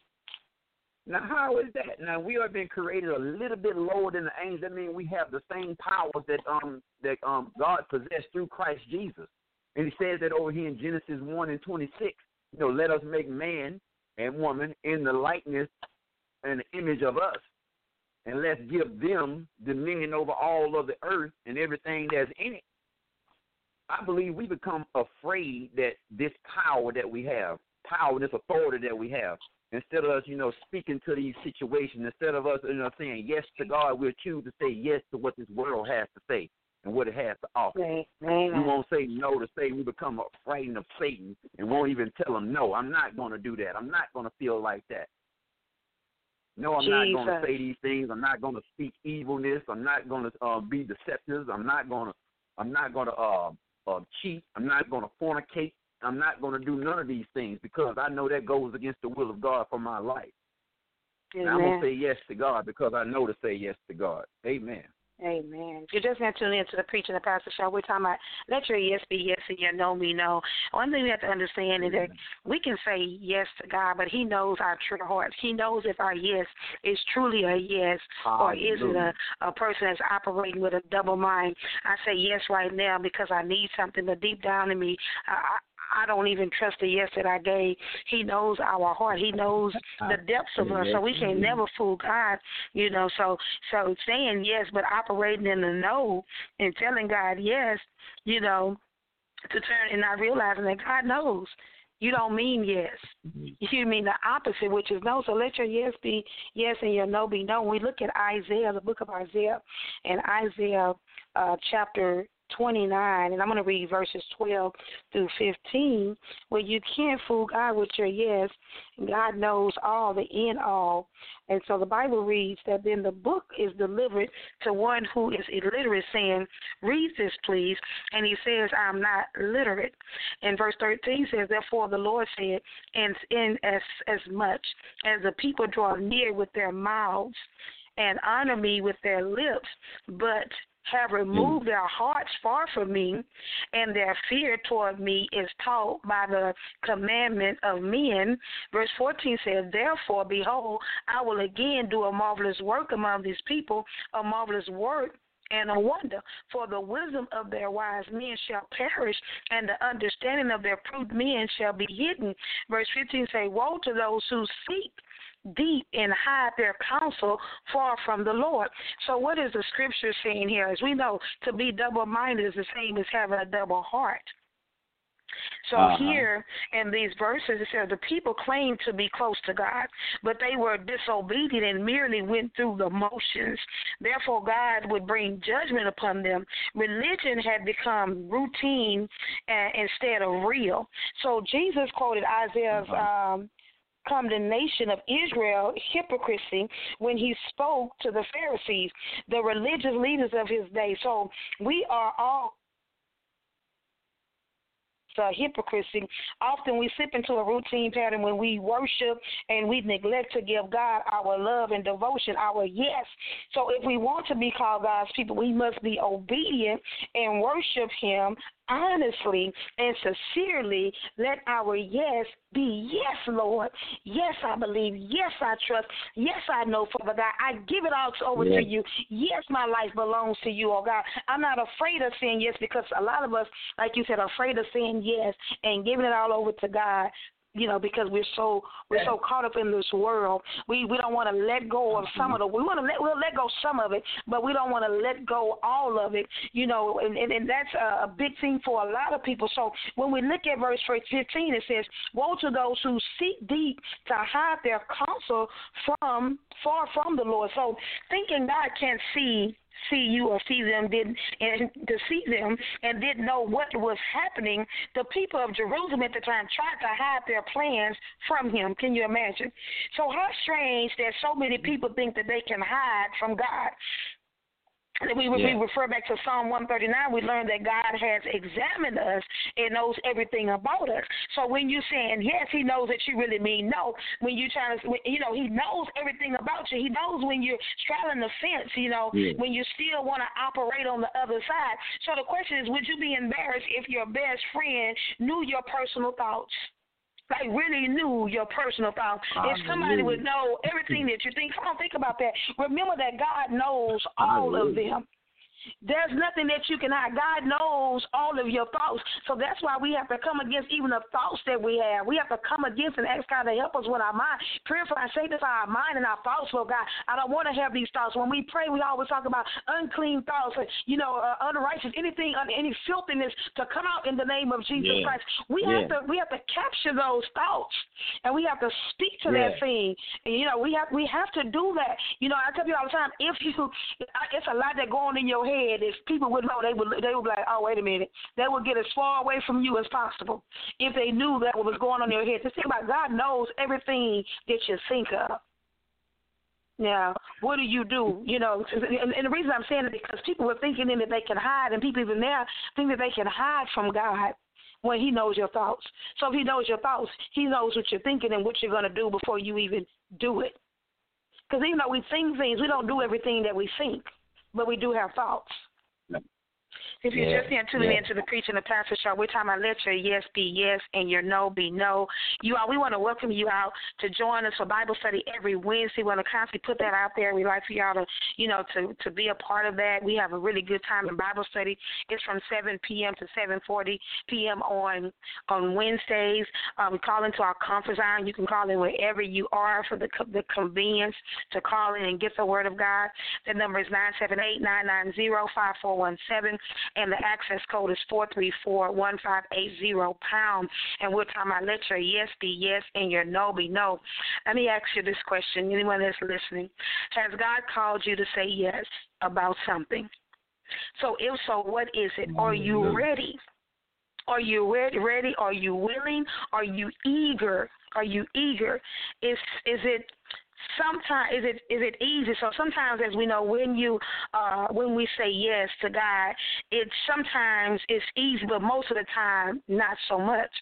Now, how is that? Now, we have been created a little bit lower than the angels. That means we have the same powers that um that um God possessed through Christ Jesus. And he says that over here in Genesis one and twenty-six. You know, let us make man and woman in the likeness and the image of us, and let's give them dominion over all of the earth and everything that's in it. I believe we become afraid that this power that we have, power, this authority that we have, instead of us, you know, speaking to these situations, instead of us, you know, saying yes to God, we'll choose to say yes to what this world has to say and what it has to offer. Amen. We won't say no to Satan. We become afraid of Satan and won't even tell him, no, I'm not going to do that. I'm not going to feel like that. No, I'm Jesus. not going to say these things. I'm not going to speak evilness. I'm not going to uh, be deceptive. I'm not going to. I'm not going to uh, uh, cheat. I'm not going to fornicate. I'm not going to do none of these things because I know that goes against the will of God for my life. And I'm going to say yes to God because I know to say yes to God. Amen. Amen. If you're just going to tune into the Preaching the Pastor show, we're talking about let your yes be yes and your no be no. One thing we have to understand is that we can say yes to God, but he knows our true hearts. He knows if our yes is truly a yes or is it a, a person that's operating with a double mind. I say yes right now because I need something, but deep down in me, I, I don't even trust the yes that I gave. He knows our heart. He knows the depths of us, so we can never fool God, you know. So so saying yes but operating in the no and telling God yes, you know, to turn and not realizing that God knows. You don't mean yes. You mean the opposite, which is no. So let your yes be yes and your no be no. When we look at Isaiah, the book of Isaiah, and Isaiah uh, chapter twenty-nine, and I'm going to read verses twelve through fifteen, where you can't fool God with your yes. God knows all, the end all. And so the Bible reads that then the book is delivered to one who is illiterate, saying, read this, please. And he says, I'm not literate. And verse thirteen says, therefore the Lord said, and in as, as much as the people draw near with their mouths and honor me with their lips, but have removed their hearts far from me, and their fear toward me is taught by the commandment of men. Verse fourteen says, therefore, behold, I will again do a marvelous work among these people, a marvelous work and a wonder. For the wisdom of their wise men shall perish, and the understanding of their prudent men shall be hidden. Verse fifteen says, woe to those who seek deep and hide their counsel far from the Lord. So what is the scripture saying here? As we know, to be double-minded is the same as having a double heart. So uh-huh. here in these verses, it says the people claimed to be close to God, but they were disobedient and merely went through the motions. Therefore, God would bring judgment upon them. Religion had become routine uh, instead of real. So Jesus quoted Isaiah's uh-huh. um, condemnation of Israel hypocrisy when he spoke to the Pharisees, the religious leaders of his day. So we are all Uh, hypocrisy. Often we slip into a routine pattern when we worship and we neglect to give God our love and devotion, our yes. So if we want to be called God's people, we must be obedient and worship him honestly and sincerely. Let our yes be yes, Lord. Yes, I believe. Yes, I trust. Yes, I know, Father God. I give it all over yes. to you. Yes, my life belongs to you, oh God. I'm not afraid of saying yes because a lot of us, like you said, are afraid of saying yes and giving it all over to God. You know, because we're so we're so caught up in this world, we we don't want to let go of some of the. We want to let we'll let go some of it, but we don't want to let go all of it. You know, and, and, and that's a, a big thing for a lot of people. So when we look at verse fifteen, it says, "Woe to those who seek deep to hide their counsel from far from the Lord." So thinking God can't see. see you or see them didn't and to see them and didn't know what was happening, the people of Jerusalem at the time tried to hide their plans from him. Can you imagine? So how strange that so many people think that they can hide from God. If we, yeah. we refer back to Psalm one thirty-nine, we learn that God has examined us and knows everything about us. So when you're saying yes, he knows that you really mean no. When you're trying to, you know, he knows everything about you. He knows when you're straddling the fence, you know, yeah. when you still want to operate on the other side. So the question is, would you be embarrassed if your best friend knew your personal thoughts? Like really knew your personal thoughts. If somebody would know everything that you think, come on, think about that. Remember that God knows all of them. There's nothing that you can hide. God knows all of your thoughts. So that's why we have to come against even the thoughts that we have. We have to come against and ask God to help us with our mind. Purify and sanctify our mind and our thoughts, Lord God. I don't want to have these thoughts. When we pray, we always talk about unclean thoughts, you know, uh, unrighteous, anything, any filthiness to come out in the name of Jesus yeah. Christ. We yeah. have to we have to capture those thoughts, and we have to speak to yeah. that thing. And, you know, we have we have to do that. You know, I tell you all the time, if you, it's a lot that go on in your head. If people would know, they would they would be like, oh, wait a minute. They would get as far away from you as possible if they knew that what was going on in your head. Just think about God knows everything that you think of. Now, what do you do? You know, and, and the reason I'm saying it is because people are thinking that they can hide, and people even now think that they can hide from God when he knows your thoughts. So if he knows your thoughts, he knows what you're thinking and what you're going to do before you even do it. Because even though we think things, we don't do everything that we think. But we do have thoughts. If you're yeah, just in tuning yeah. into the Preaching the Pastor Show, we're talking about let your yes be yes and your no be no. You all, we want to welcome you out to join us for Bible study every Wednesday. We want to constantly put that out there. We like for y'all to, you know, to, to be a part of that. We have a really good time in Bible study. It's from seven p.m. to seven forty p.m. on on Wednesdays. Uh, we call into our conference line. You can call in wherever you are for the the convenience to call in and get the Word of God. The number is nine seven eight, nine nine zero, five four one seven. And the access code is four three four, one five eight zero pound. And we're talking about let your yes be yes and your no be no. Let me ask you this question, anyone that's listening. Has God called you to say yes about something? So if so, what is it? Are you ready? Are you ready? Ready? Are you willing? Are you eager? Are you eager? Is is it sometimes is it is it easy? So sometimes, as we know, when you uh, when we say yes to God, it sometimes it's easy, but most of the time not so much.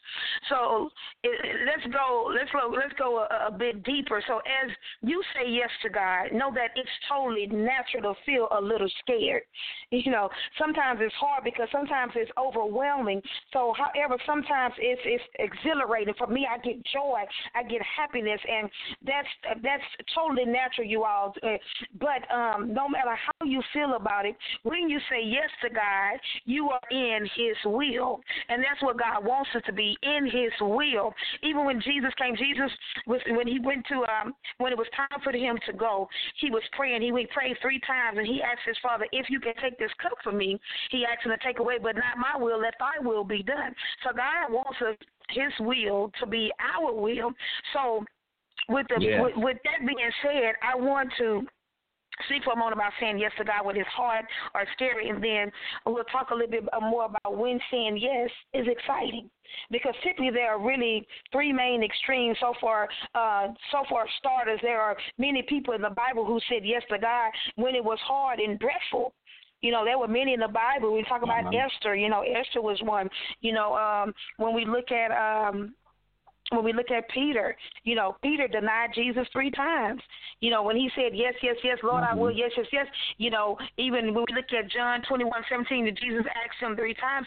So it, let's go let's go let's go a, a bit deeper. So as you say yes to God, know that it's totally natural to feel a little scared. You know, sometimes it's hard because sometimes it's overwhelming. So, however, sometimes it's it's exhilarating. For me, I get joy, I get happiness, and that's that's totally natural, you all. But um, no matter how you feel about it, when you say yes to God, you are in His will, and that's what God wants us to be, in His will. Even when Jesus came, Jesus was when he went to um, when it was time for him to go, he was praying. He prayed three times, and he asked his Father, "If you can take this cup from me," he asked him to take away, "but not my will, let Thy will be done." So God wants us, His will, to be our will. So with the yeah. with, with that being said, I want to speak for a moment about saying yes to God when it's hard or scary, and then we'll talk a little bit more about when saying yes is exciting. Because typically there are really three main extremes. So far, uh, so far starters, there are many people in the Bible who said yes to God when it was hard and dreadful. You know, there were many in the Bible. We talk about uh-huh. Esther. You know, Esther was one. You know, um, when we look at um, when we look at Peter, you know, Peter denied Jesus three times. You know, when he said, yes, yes, yes, Lord, mm-hmm. I will, yes, yes, yes. You know, even when we look at John twenty-one seventeen, Jesus asked him three times,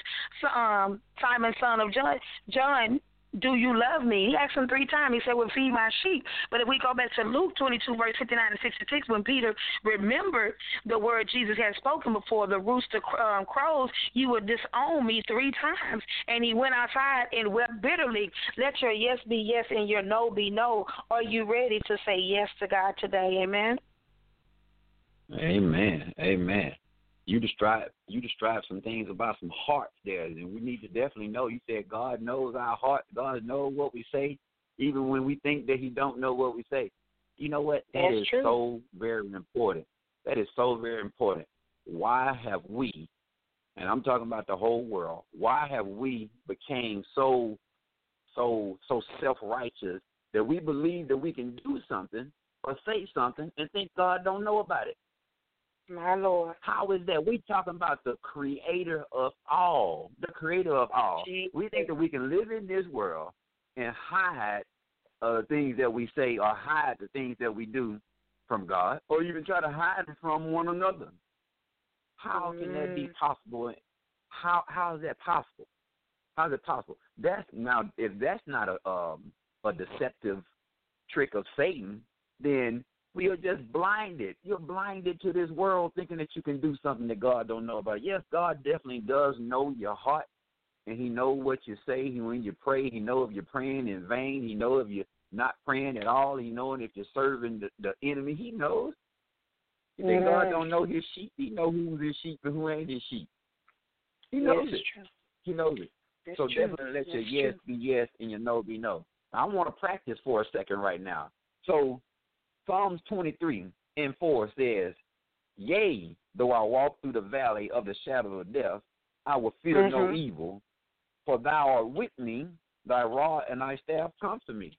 um, Simon, son of John, John, do you love me? He asked him three times. He said, well, feed my sheep. But if we go back to Luke twenty-two, verse fifty-nine and sixty-six, when Peter remembered the word Jesus had spoken before, the rooster um, crows, you would disown me three times. And he went outside and wept bitterly. Let your yes be yes and your no be no. Are you ready to say yes to God today? Amen? Amen. Amen. You describe you describe some things about some hearts there, and we need to definitely know. You said God knows our heart. God knows what we say, even when we think that He don't know what we say. You know what? That That's is true. so very important. That is so very important. Why have we, and I'm talking about the whole world, why have we became so so so self-righteous that we believe that we can do something or say something and think God don't know about it? My Lord. How is that? We talking about the creator of all, the creator of all. Jesus. We think that we can live in this world and hide uh, things that we say or hide the things that we do from God, or even try to hide it from one another. How can that be possible? How how is that possible? How is it possible? That's now if that's not a um, a deceptive trick of Satan, then we are just blinded. You're blinded to this world thinking that you can do something that God don't know about. Yes, God definitely does know your heart, and he knows what you say. He, when you pray, he knows if you're praying in vain. He knows if you're not praying at all. He knows if you're serving the, the enemy. He knows. You think yeah. God don't know his sheep? He knows who's his sheep and who ain't his sheep. He knows That's it. True. He knows it. That's so true. definitely let That's your yes true. be yes and your no be no. Now, I want to practice for a second right now. So Psalms twenty-three and four says, "Yea, though I walk through the valley of the shadow of death, I will fear mm-hmm. no evil, for thou art with me, thy rod and thy staff comfort me."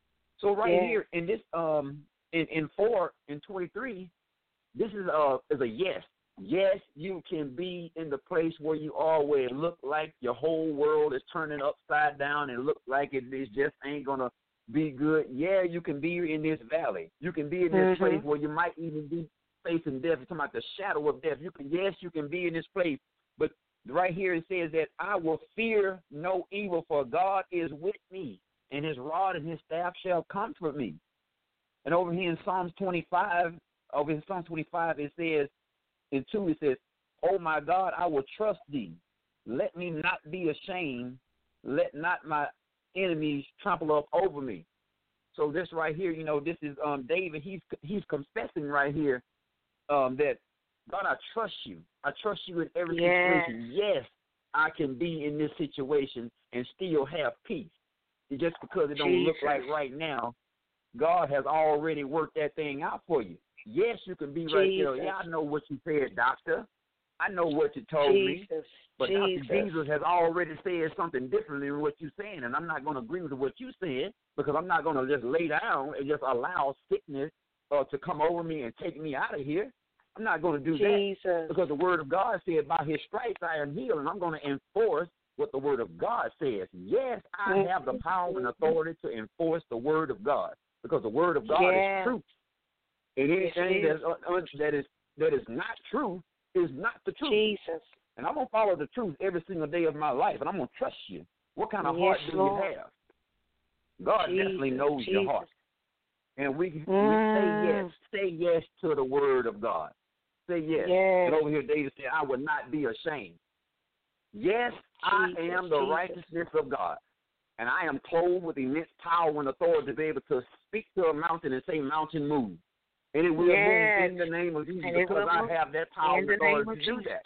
So right yeah. here in this um in, in four and twenty-three, this is a is a yes. Yes, you can be in the place where you are, where it look like your whole world is turning upside down and look like it is just ain't gonna be good. Yeah, you can be in this valley. You can be in this mm-hmm. place where you might even be facing death. You're talking about the shadow of death. You can, yes, you can be in this place. But right here it says that I will fear no evil, for God is with me, and his rod and his staff shall comfort me. And over here in Psalms twenty-five, over in Psalms twenty-five, it says, in two, it says, "Oh my God, I will trust thee. Let me not be ashamed. Let not my enemies trample up over me." So this right here, you know, this is um, David. He's he's confessing right here um, that, God, I trust you. I trust you in every yes. situation. Yes, I can be in this situation and still have peace. It's just because it don't Jesus. look like right now, God has already worked that thing out for you. Yes, you can be right Jesus. there. Yeah, I know what you said, doctor. I know what you told Jesus. me. But Jesus. Doctor Jesus has already said something different than what you're saying, and I'm not going to agree with what you're saying because I'm not going to just lay down and just allow sickness uh, to come over me and take me out of here. I'm not going to do Jesus. that because the Word of God said, by his stripes I am healed, and I'm going to enforce what the Word of God says. Yes, I have the power and authority to enforce the Word of God because the Word of God yeah. is truth. And anything yes, that, uh, that is that is not true is not the truth. Jesus. And I'm going to follow the truth every single day of my life, and I'm going to trust you. What kind of yes, heart do Lord. you have? God Jesus, definitely knows Jesus. your heart. And we, mm. we say yes. Say yes to the Word of God. Say yes. yes. And over here, David said, I will not be ashamed. Yes, Jesus, I am the Jesus. righteousness of God. And I am clothed with immense power and authority to be able to speak to a mountain and say, mountain, move. And it will yes. move in the name of Jesus and because I have that power and authority to do that.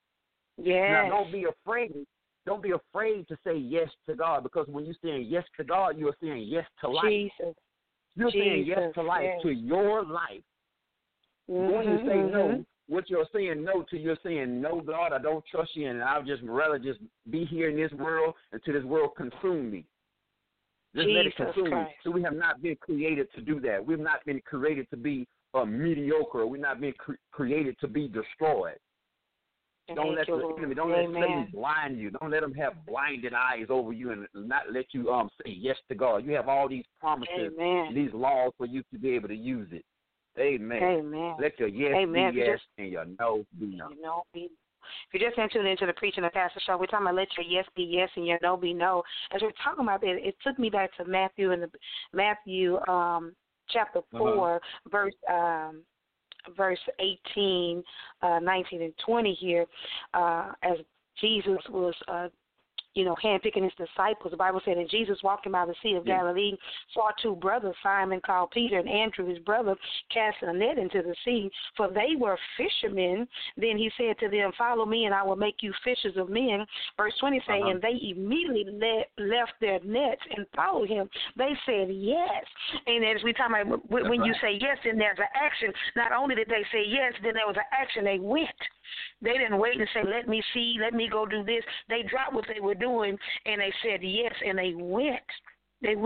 Yes. Now, don't be afraid. Don't be afraid to say yes to God because when you're saying yes to God, you're saying yes to life. Jesus. You're Jesus. saying yes to life, yes. to your life. Mm-hmm, when you say mm-hmm. no, what you're saying no to, you're saying, no, God, I don't trust you, and I'll just rather just be here in this world until this world consume me. Just Jesus let it consume Christ. me. So we have not been created to do that. We've not been created to be uh, mediocre. We've not been cre- created to be destroyed. Thank Don't let you, the Lord. enemy, don't Amen. let Satan blind you. Don't let him have blinded eyes over you and not let you um say yes to God. You have all these promises, Amen. these laws for you to be able to use it. Amen. Amen. Let your yes Amen. be yes just, and your no be no. You know, be, if you're just going to tune into the Preaching of Pastor show, we're talking about let your yes be yes and your no be no. As we're talking about that, it took me back to Matthew and the Matthew um, chapter four, uh-huh. verse um, verse eighteen, uh, nineteen, and twenty here, uh, as Jesus was uh, you know, handpicking his disciples. The Bible said that Jesus, walking by the Sea of yeah. Galilee, saw two brothers, Simon called Peter and Andrew, his brother, casting a net into the sea, for they were fishermen. Then he said to them, follow me, and I will make you fishers of men. Verse twenty saying, uh-huh. and they immediately le- left their nets and followed him. They said yes. And as we talk about, when That's you right. say yes, then there's an action. Not only did they say yes, then there was an action. They went. They didn't wait and say, let me see, let me go do this. They dropped what they were doing, and they said yes, and they went. They went.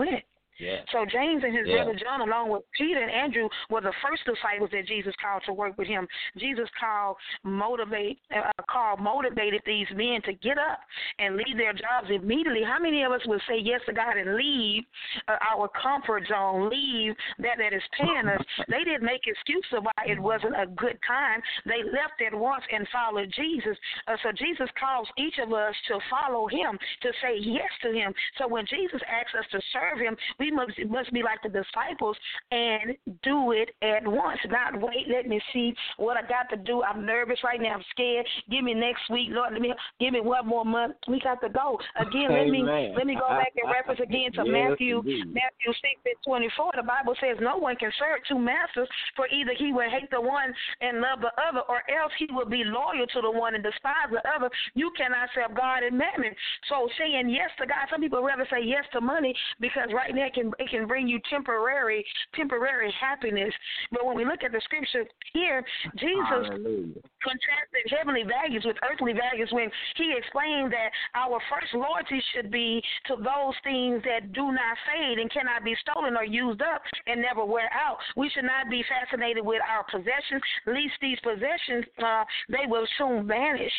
Yeah. So James and his Yeah. brother John, along with Peter and Andrew, were the first disciples that Jesus called to work with him. Jesus called motivate, uh, called motivated these men to get up and leave their jobs immediately. How many of us would say yes to God and leave uh, our comfort zone, leave that that is paying us? They didn't make excuses why it wasn't a good time. They left at once and followed Jesus. Uh, so Jesus calls each of us to follow him, to say yes to him. So when Jesus asks us to serve him, we must must be like the disciples and do it at once. Not wait, let me see what I got to do. I'm nervous right now. I'm scared. Give me next week, Lord. Let me give me one more month. We got to go again. Let me Amen. let me go back and reference again to Yes, Matthew indeed. Matthew six and twenty-four. The Bible says no one can serve two masters, for either he will hate the one and love the other, or else he will be loyal to the one and despise the other. You cannot serve God and mammon. So saying yes to God, some people rather say yes to money because right now it can it can bring you temporary temporary happiness. But when we look at the scripture here, Jesus Hallelujah. contrasted heavenly values with earthly values when he explained that our first loyalty should be to those things that do not fade and cannot be stolen or used up and never wear out. We should not be fascinated with our possessions, lest these possessions, uh, they will soon vanish.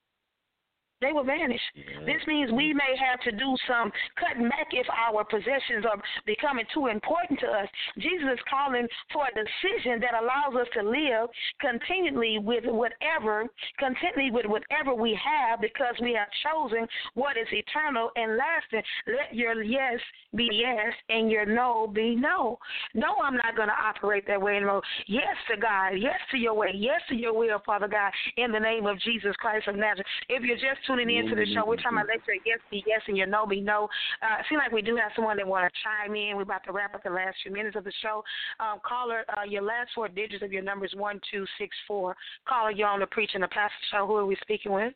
They will vanish. Yeah. This means we may have to do some cutting back if our possessions are becoming too important to us. Jesus is calling for a decision that allows us to live continually with whatever, contently with whatever we have, because we have chosen what is eternal and lasting. Let your yes be yes and your no be no. No, I'm not going to operate that way anymore. Yes to God. Yes to your way. Yes to your will, Father God, in the name of Jesus Christ of Nazareth. If you're just tuning in to the show, we're talking about let your yes be yes and your no be no. Uh, it seems like we do have someone that want to chime in. We're about to wrap up the last few minutes of the show. Um, caller, uh, your last four digits of your number is one two six four. Caller, you're on the Preach and the Pastor show. Who are we speaking with?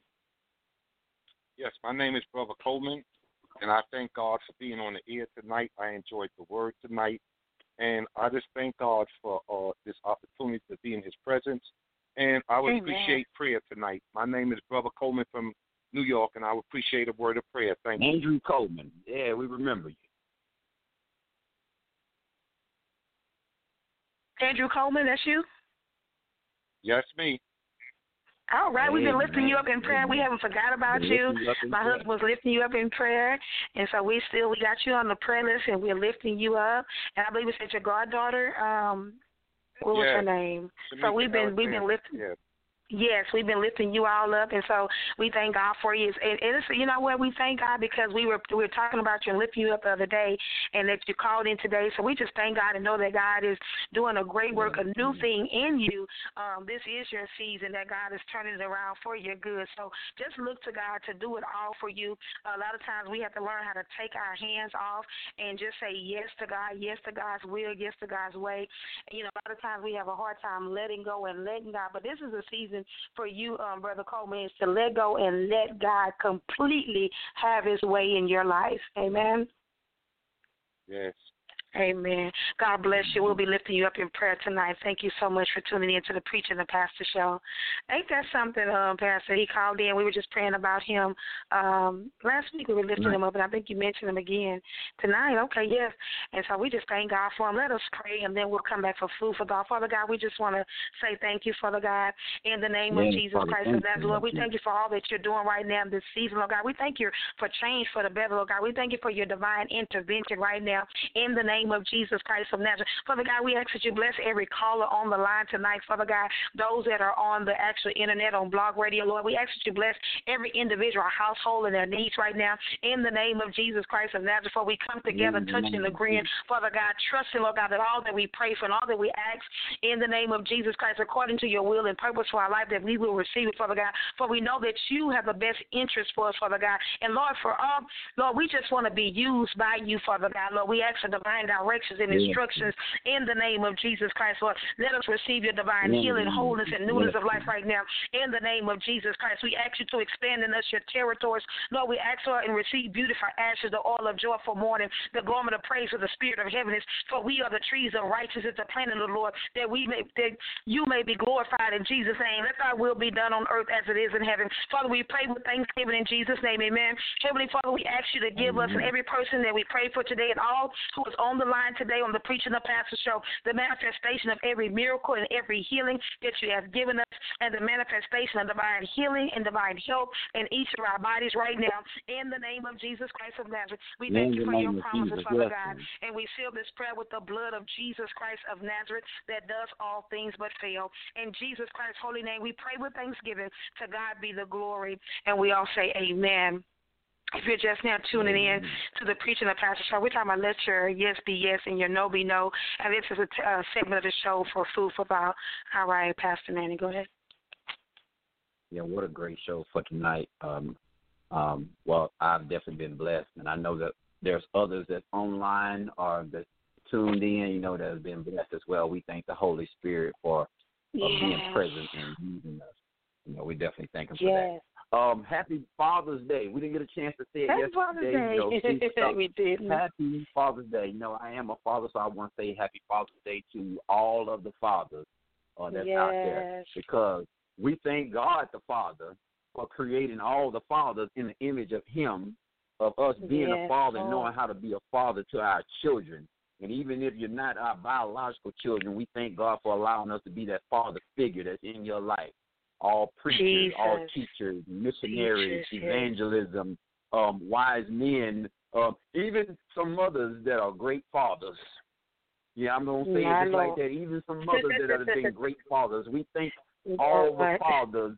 Yes, my name is Brother Coleman, and I thank God for being on the air tonight. I enjoyed the word tonight, and I just thank God for uh, this opportunity to be in his presence. And I would Amen. appreciate prayer tonight. My name is Brother Coleman from New York, and I would appreciate a word of prayer. Thank you. Andrew Coleman. Yeah, we remember you. Andrew Coleman, that's you? Yes, me. All right, we've been Amen. lifting you up in prayer. We haven't forgot about Been you. lifting you up in My prayer. husband was lifting you up in prayer, and so we still we got you on the prayer list, and we're lifting you up. And I believe we said your goddaughter. Um, what was Yes. her name? Tamika So we've been we've been Alexander. lifting. Yes. Yes, we've been lifting you all up, and so we thank God for you. And, and it's, you know what, we thank God because we were we were talking about you and lifting you up the other day, and that you called in today. So we just thank God and know that God is doing a great work, a new thing in you. Um, this is your season that God is turning it around for your good. So just look to God to do it all for you. A lot of times we have to learn how to take our hands off and just say yes to God, yes to God's will, yes to God's way. And, you know, a lot of times we have a hard time letting go and letting God, but this is a season for you, um, Brother Coleman, is to let go and let God completely have his way in your life. Amen. Yes. Amen. God bless you. We'll be lifting you up in prayer tonight. Thank you so much for tuning in to the Preach and the Pastor show. Ain't that something, um, Pastor? He called in. We were just praying about him. Um, last week we were lifting Right. him up, and I think you mentioned him again tonight. Okay, yes. And so we just thank God for him. Let us pray, and then we'll come back for food for thought. Father God, we just want to say thank you, Father God, in the name Yes, of Jesus Father, Christ thank of Nazareth. you, Lord, we Lord thank you for all that you're doing right now in this season, Lord God. We thank you for change for the better, Lord God. We thank you for your divine intervention right now in the name of Jesus Christ of Nazareth. Father God, we ask that you bless every caller on the line tonight, Father God, those that are on the actual internet, on blog radio, Lord. We ask that you bless every individual household and their needs right now in the name of Jesus Christ of Nazareth. For we come together, In the touching name and of agreeing, Jesus. Father God, trusting, Lord God, that all that we pray for and all that we ask in the name of Jesus Christ, according to your will and purpose for our life, that we will receive it, Father God. For we know that you have the best interest for us, Father God. And Lord, for all, Lord, we just want to be used by you, Father God. Lord, we ask for divine directions and Yes. instructions in the name of Jesus Christ, Lord. Let us receive your divine Yes. healing, wholeness, and newness Yes. of life right now in the name of Jesus Christ. We ask you to expand in us your territories. Lord, we ask for and receive beauty for ashes, the oil of joy for mourning, the garment of praise for the spirit of heaviness. For we are the trees of righteousness, the planting of the Lord, that we may, that you may be glorified in Jesus' name. Let thy will be done on earth as it is in heaven. Father, we pray with thanksgiving in Jesus' name. Amen. Heavenly Father, we ask you to give us and every person that we pray for today and all who is on the line today on the Preaching of Pastor show, the manifestation of every miracle and every healing that you have given us, and the manifestation of divine healing and divine health in each of our bodies right now. In the name of Jesus Christ of Nazareth, we thank you for your promises, Father God, and we seal this prayer with the blood of Jesus Christ of Nazareth that does all things but fail. In Jesus Christ's holy name, we pray with thanksgiving. To God be the glory, and we all say amen. If you're just now tuning in to the Preaching of Pastor show, we're talking about let your yes be yes and your no be no. And this is a t- uh, segment of the show for food for thought. All right, Pastor Manny, go ahead. Yeah, what a great show for tonight. Um, um, well, I've definitely been blessed, and I know that there's others that's online or that's tuned in, you know, that have been blessed as well. We thank the Holy Spirit for Yes. uh, being present and using us. You know, we definitely thank him for Yes. that. Um, happy Father's Day. We didn't get a chance to say it Happy yesterday. Father's Day. You know, please stop. We didn't. Happy Father's Day. You know, I am a father, so I want to say happy Father's Day to all of the fathers uh, that's out there, Yes. because we thank God the Father for creating all the fathers in the image of him, of us being Yes, a father and Lord. knowing how to be a father to our children. And even if you're not our biological children, we thank God for allowing us to be that father figure that's in your life. All preachers, Jesus. all teachers, missionaries, Teachers, yes. evangelism, um, wise men, uh, even some mothers that are great fathers. Yeah, I'm going to say My it just like Lord. that. Even some mothers that have been great fathers. We thank Lord. all the fathers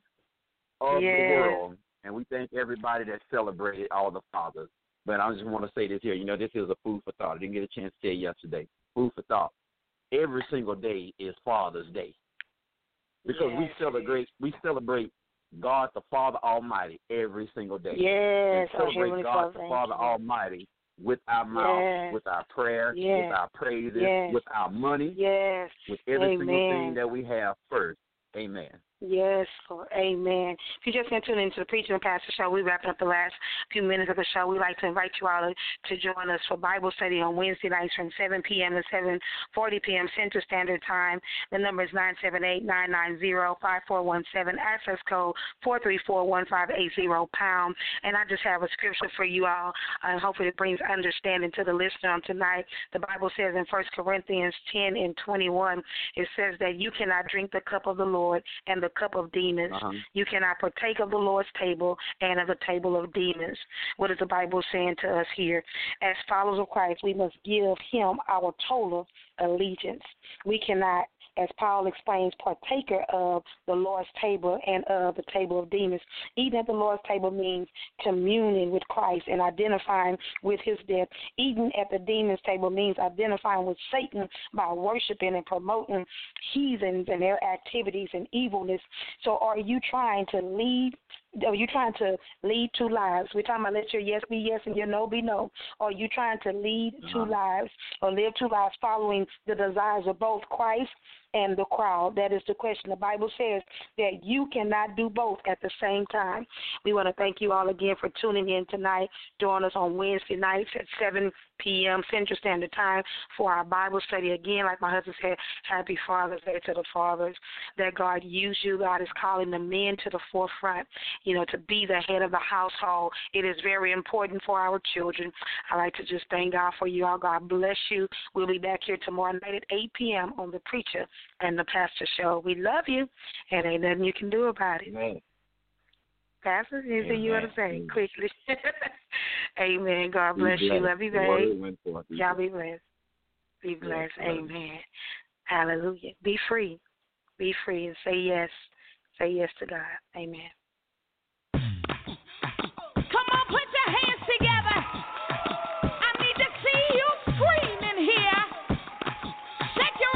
of Yes. the world, and we thank everybody that celebrated all the fathers. But I just want to say this here. You know, this is a food for thought. I didn't get a chance to say it yesterday. Food for thought. Every single day is Father's Day, because Yes. we celebrate we celebrate God the Father Almighty every single day. Yes. And celebrate Heavenly God Father, the thank Father you. Almighty with our mouth, Yes. with our prayer, Yes. with our praises, Yes. with our money, Yes. with every Amen. single thing that we have first. Amen. Yes, Lord. Amen. If you just been tuning into the Preaching and Pastor show, we're wrapping up the last few minutes of the show. We'd like to invite you all to, to join us for Bible study on Wednesday nights from seven p.m. to seven forty p.m. Central Standard Time. The number is nine seven eight, nine nine zero, five four one seven, access code four three four, one five eight zero, pound. And I just have a scripture for you all, and hopefully it brings understanding to the listener on tonight. The Bible says in First Corinthians ten and twenty-one, it says that you cannot drink the cup of the Lord and the cup of demons. Uh-huh. You cannot partake of the Lord's table and of the table of demons. What is the Bible saying to us here? As followers of Christ, we must give him our total allegiance. We cannot, as Paul explains, partaker of the Lord's table and of the table of demons. Eating at the Lord's table means communing with Christ and identifying with his death. Eating at the demon's table means identifying with Satan by worshiping and promoting heathens and their activities and evilness. So are you trying to lead Are you trying to lead two lives? We're talking about let your yes be yes and your no be no. Or are you trying to lead Uh-huh. two lives or live two lives following the desires of both Christ and the crowd? That is the question. The Bible says that you cannot do both at the same time. We want to thank you all again for tuning in tonight. Join us on Wednesday nights at seven p.m. Central Standard Time for our Bible study. Again, like my husband said, happy Father's Day to the fathers. That God use you. God is calling the men to the forefront, you know, to be the head of the household. It is very important for our children. I like to just thank God for you all. God bless you. We'll be back here tomorrow night at eight p.m. on the Preacher and the Pastor show. We love you, and ain't nothing you can do about it. Amen. Pastor, anything you want to say Amen. quickly? Amen. God Be bless you. blessed. Love you, The babe. word went forth. Y'all be blessed. Be blessed. Yes, Amen. Hallelujah. Be free. Be free and say yes. Say yes to God. Amen. Come on, put your hands together. I need to see you scream in here. Shake your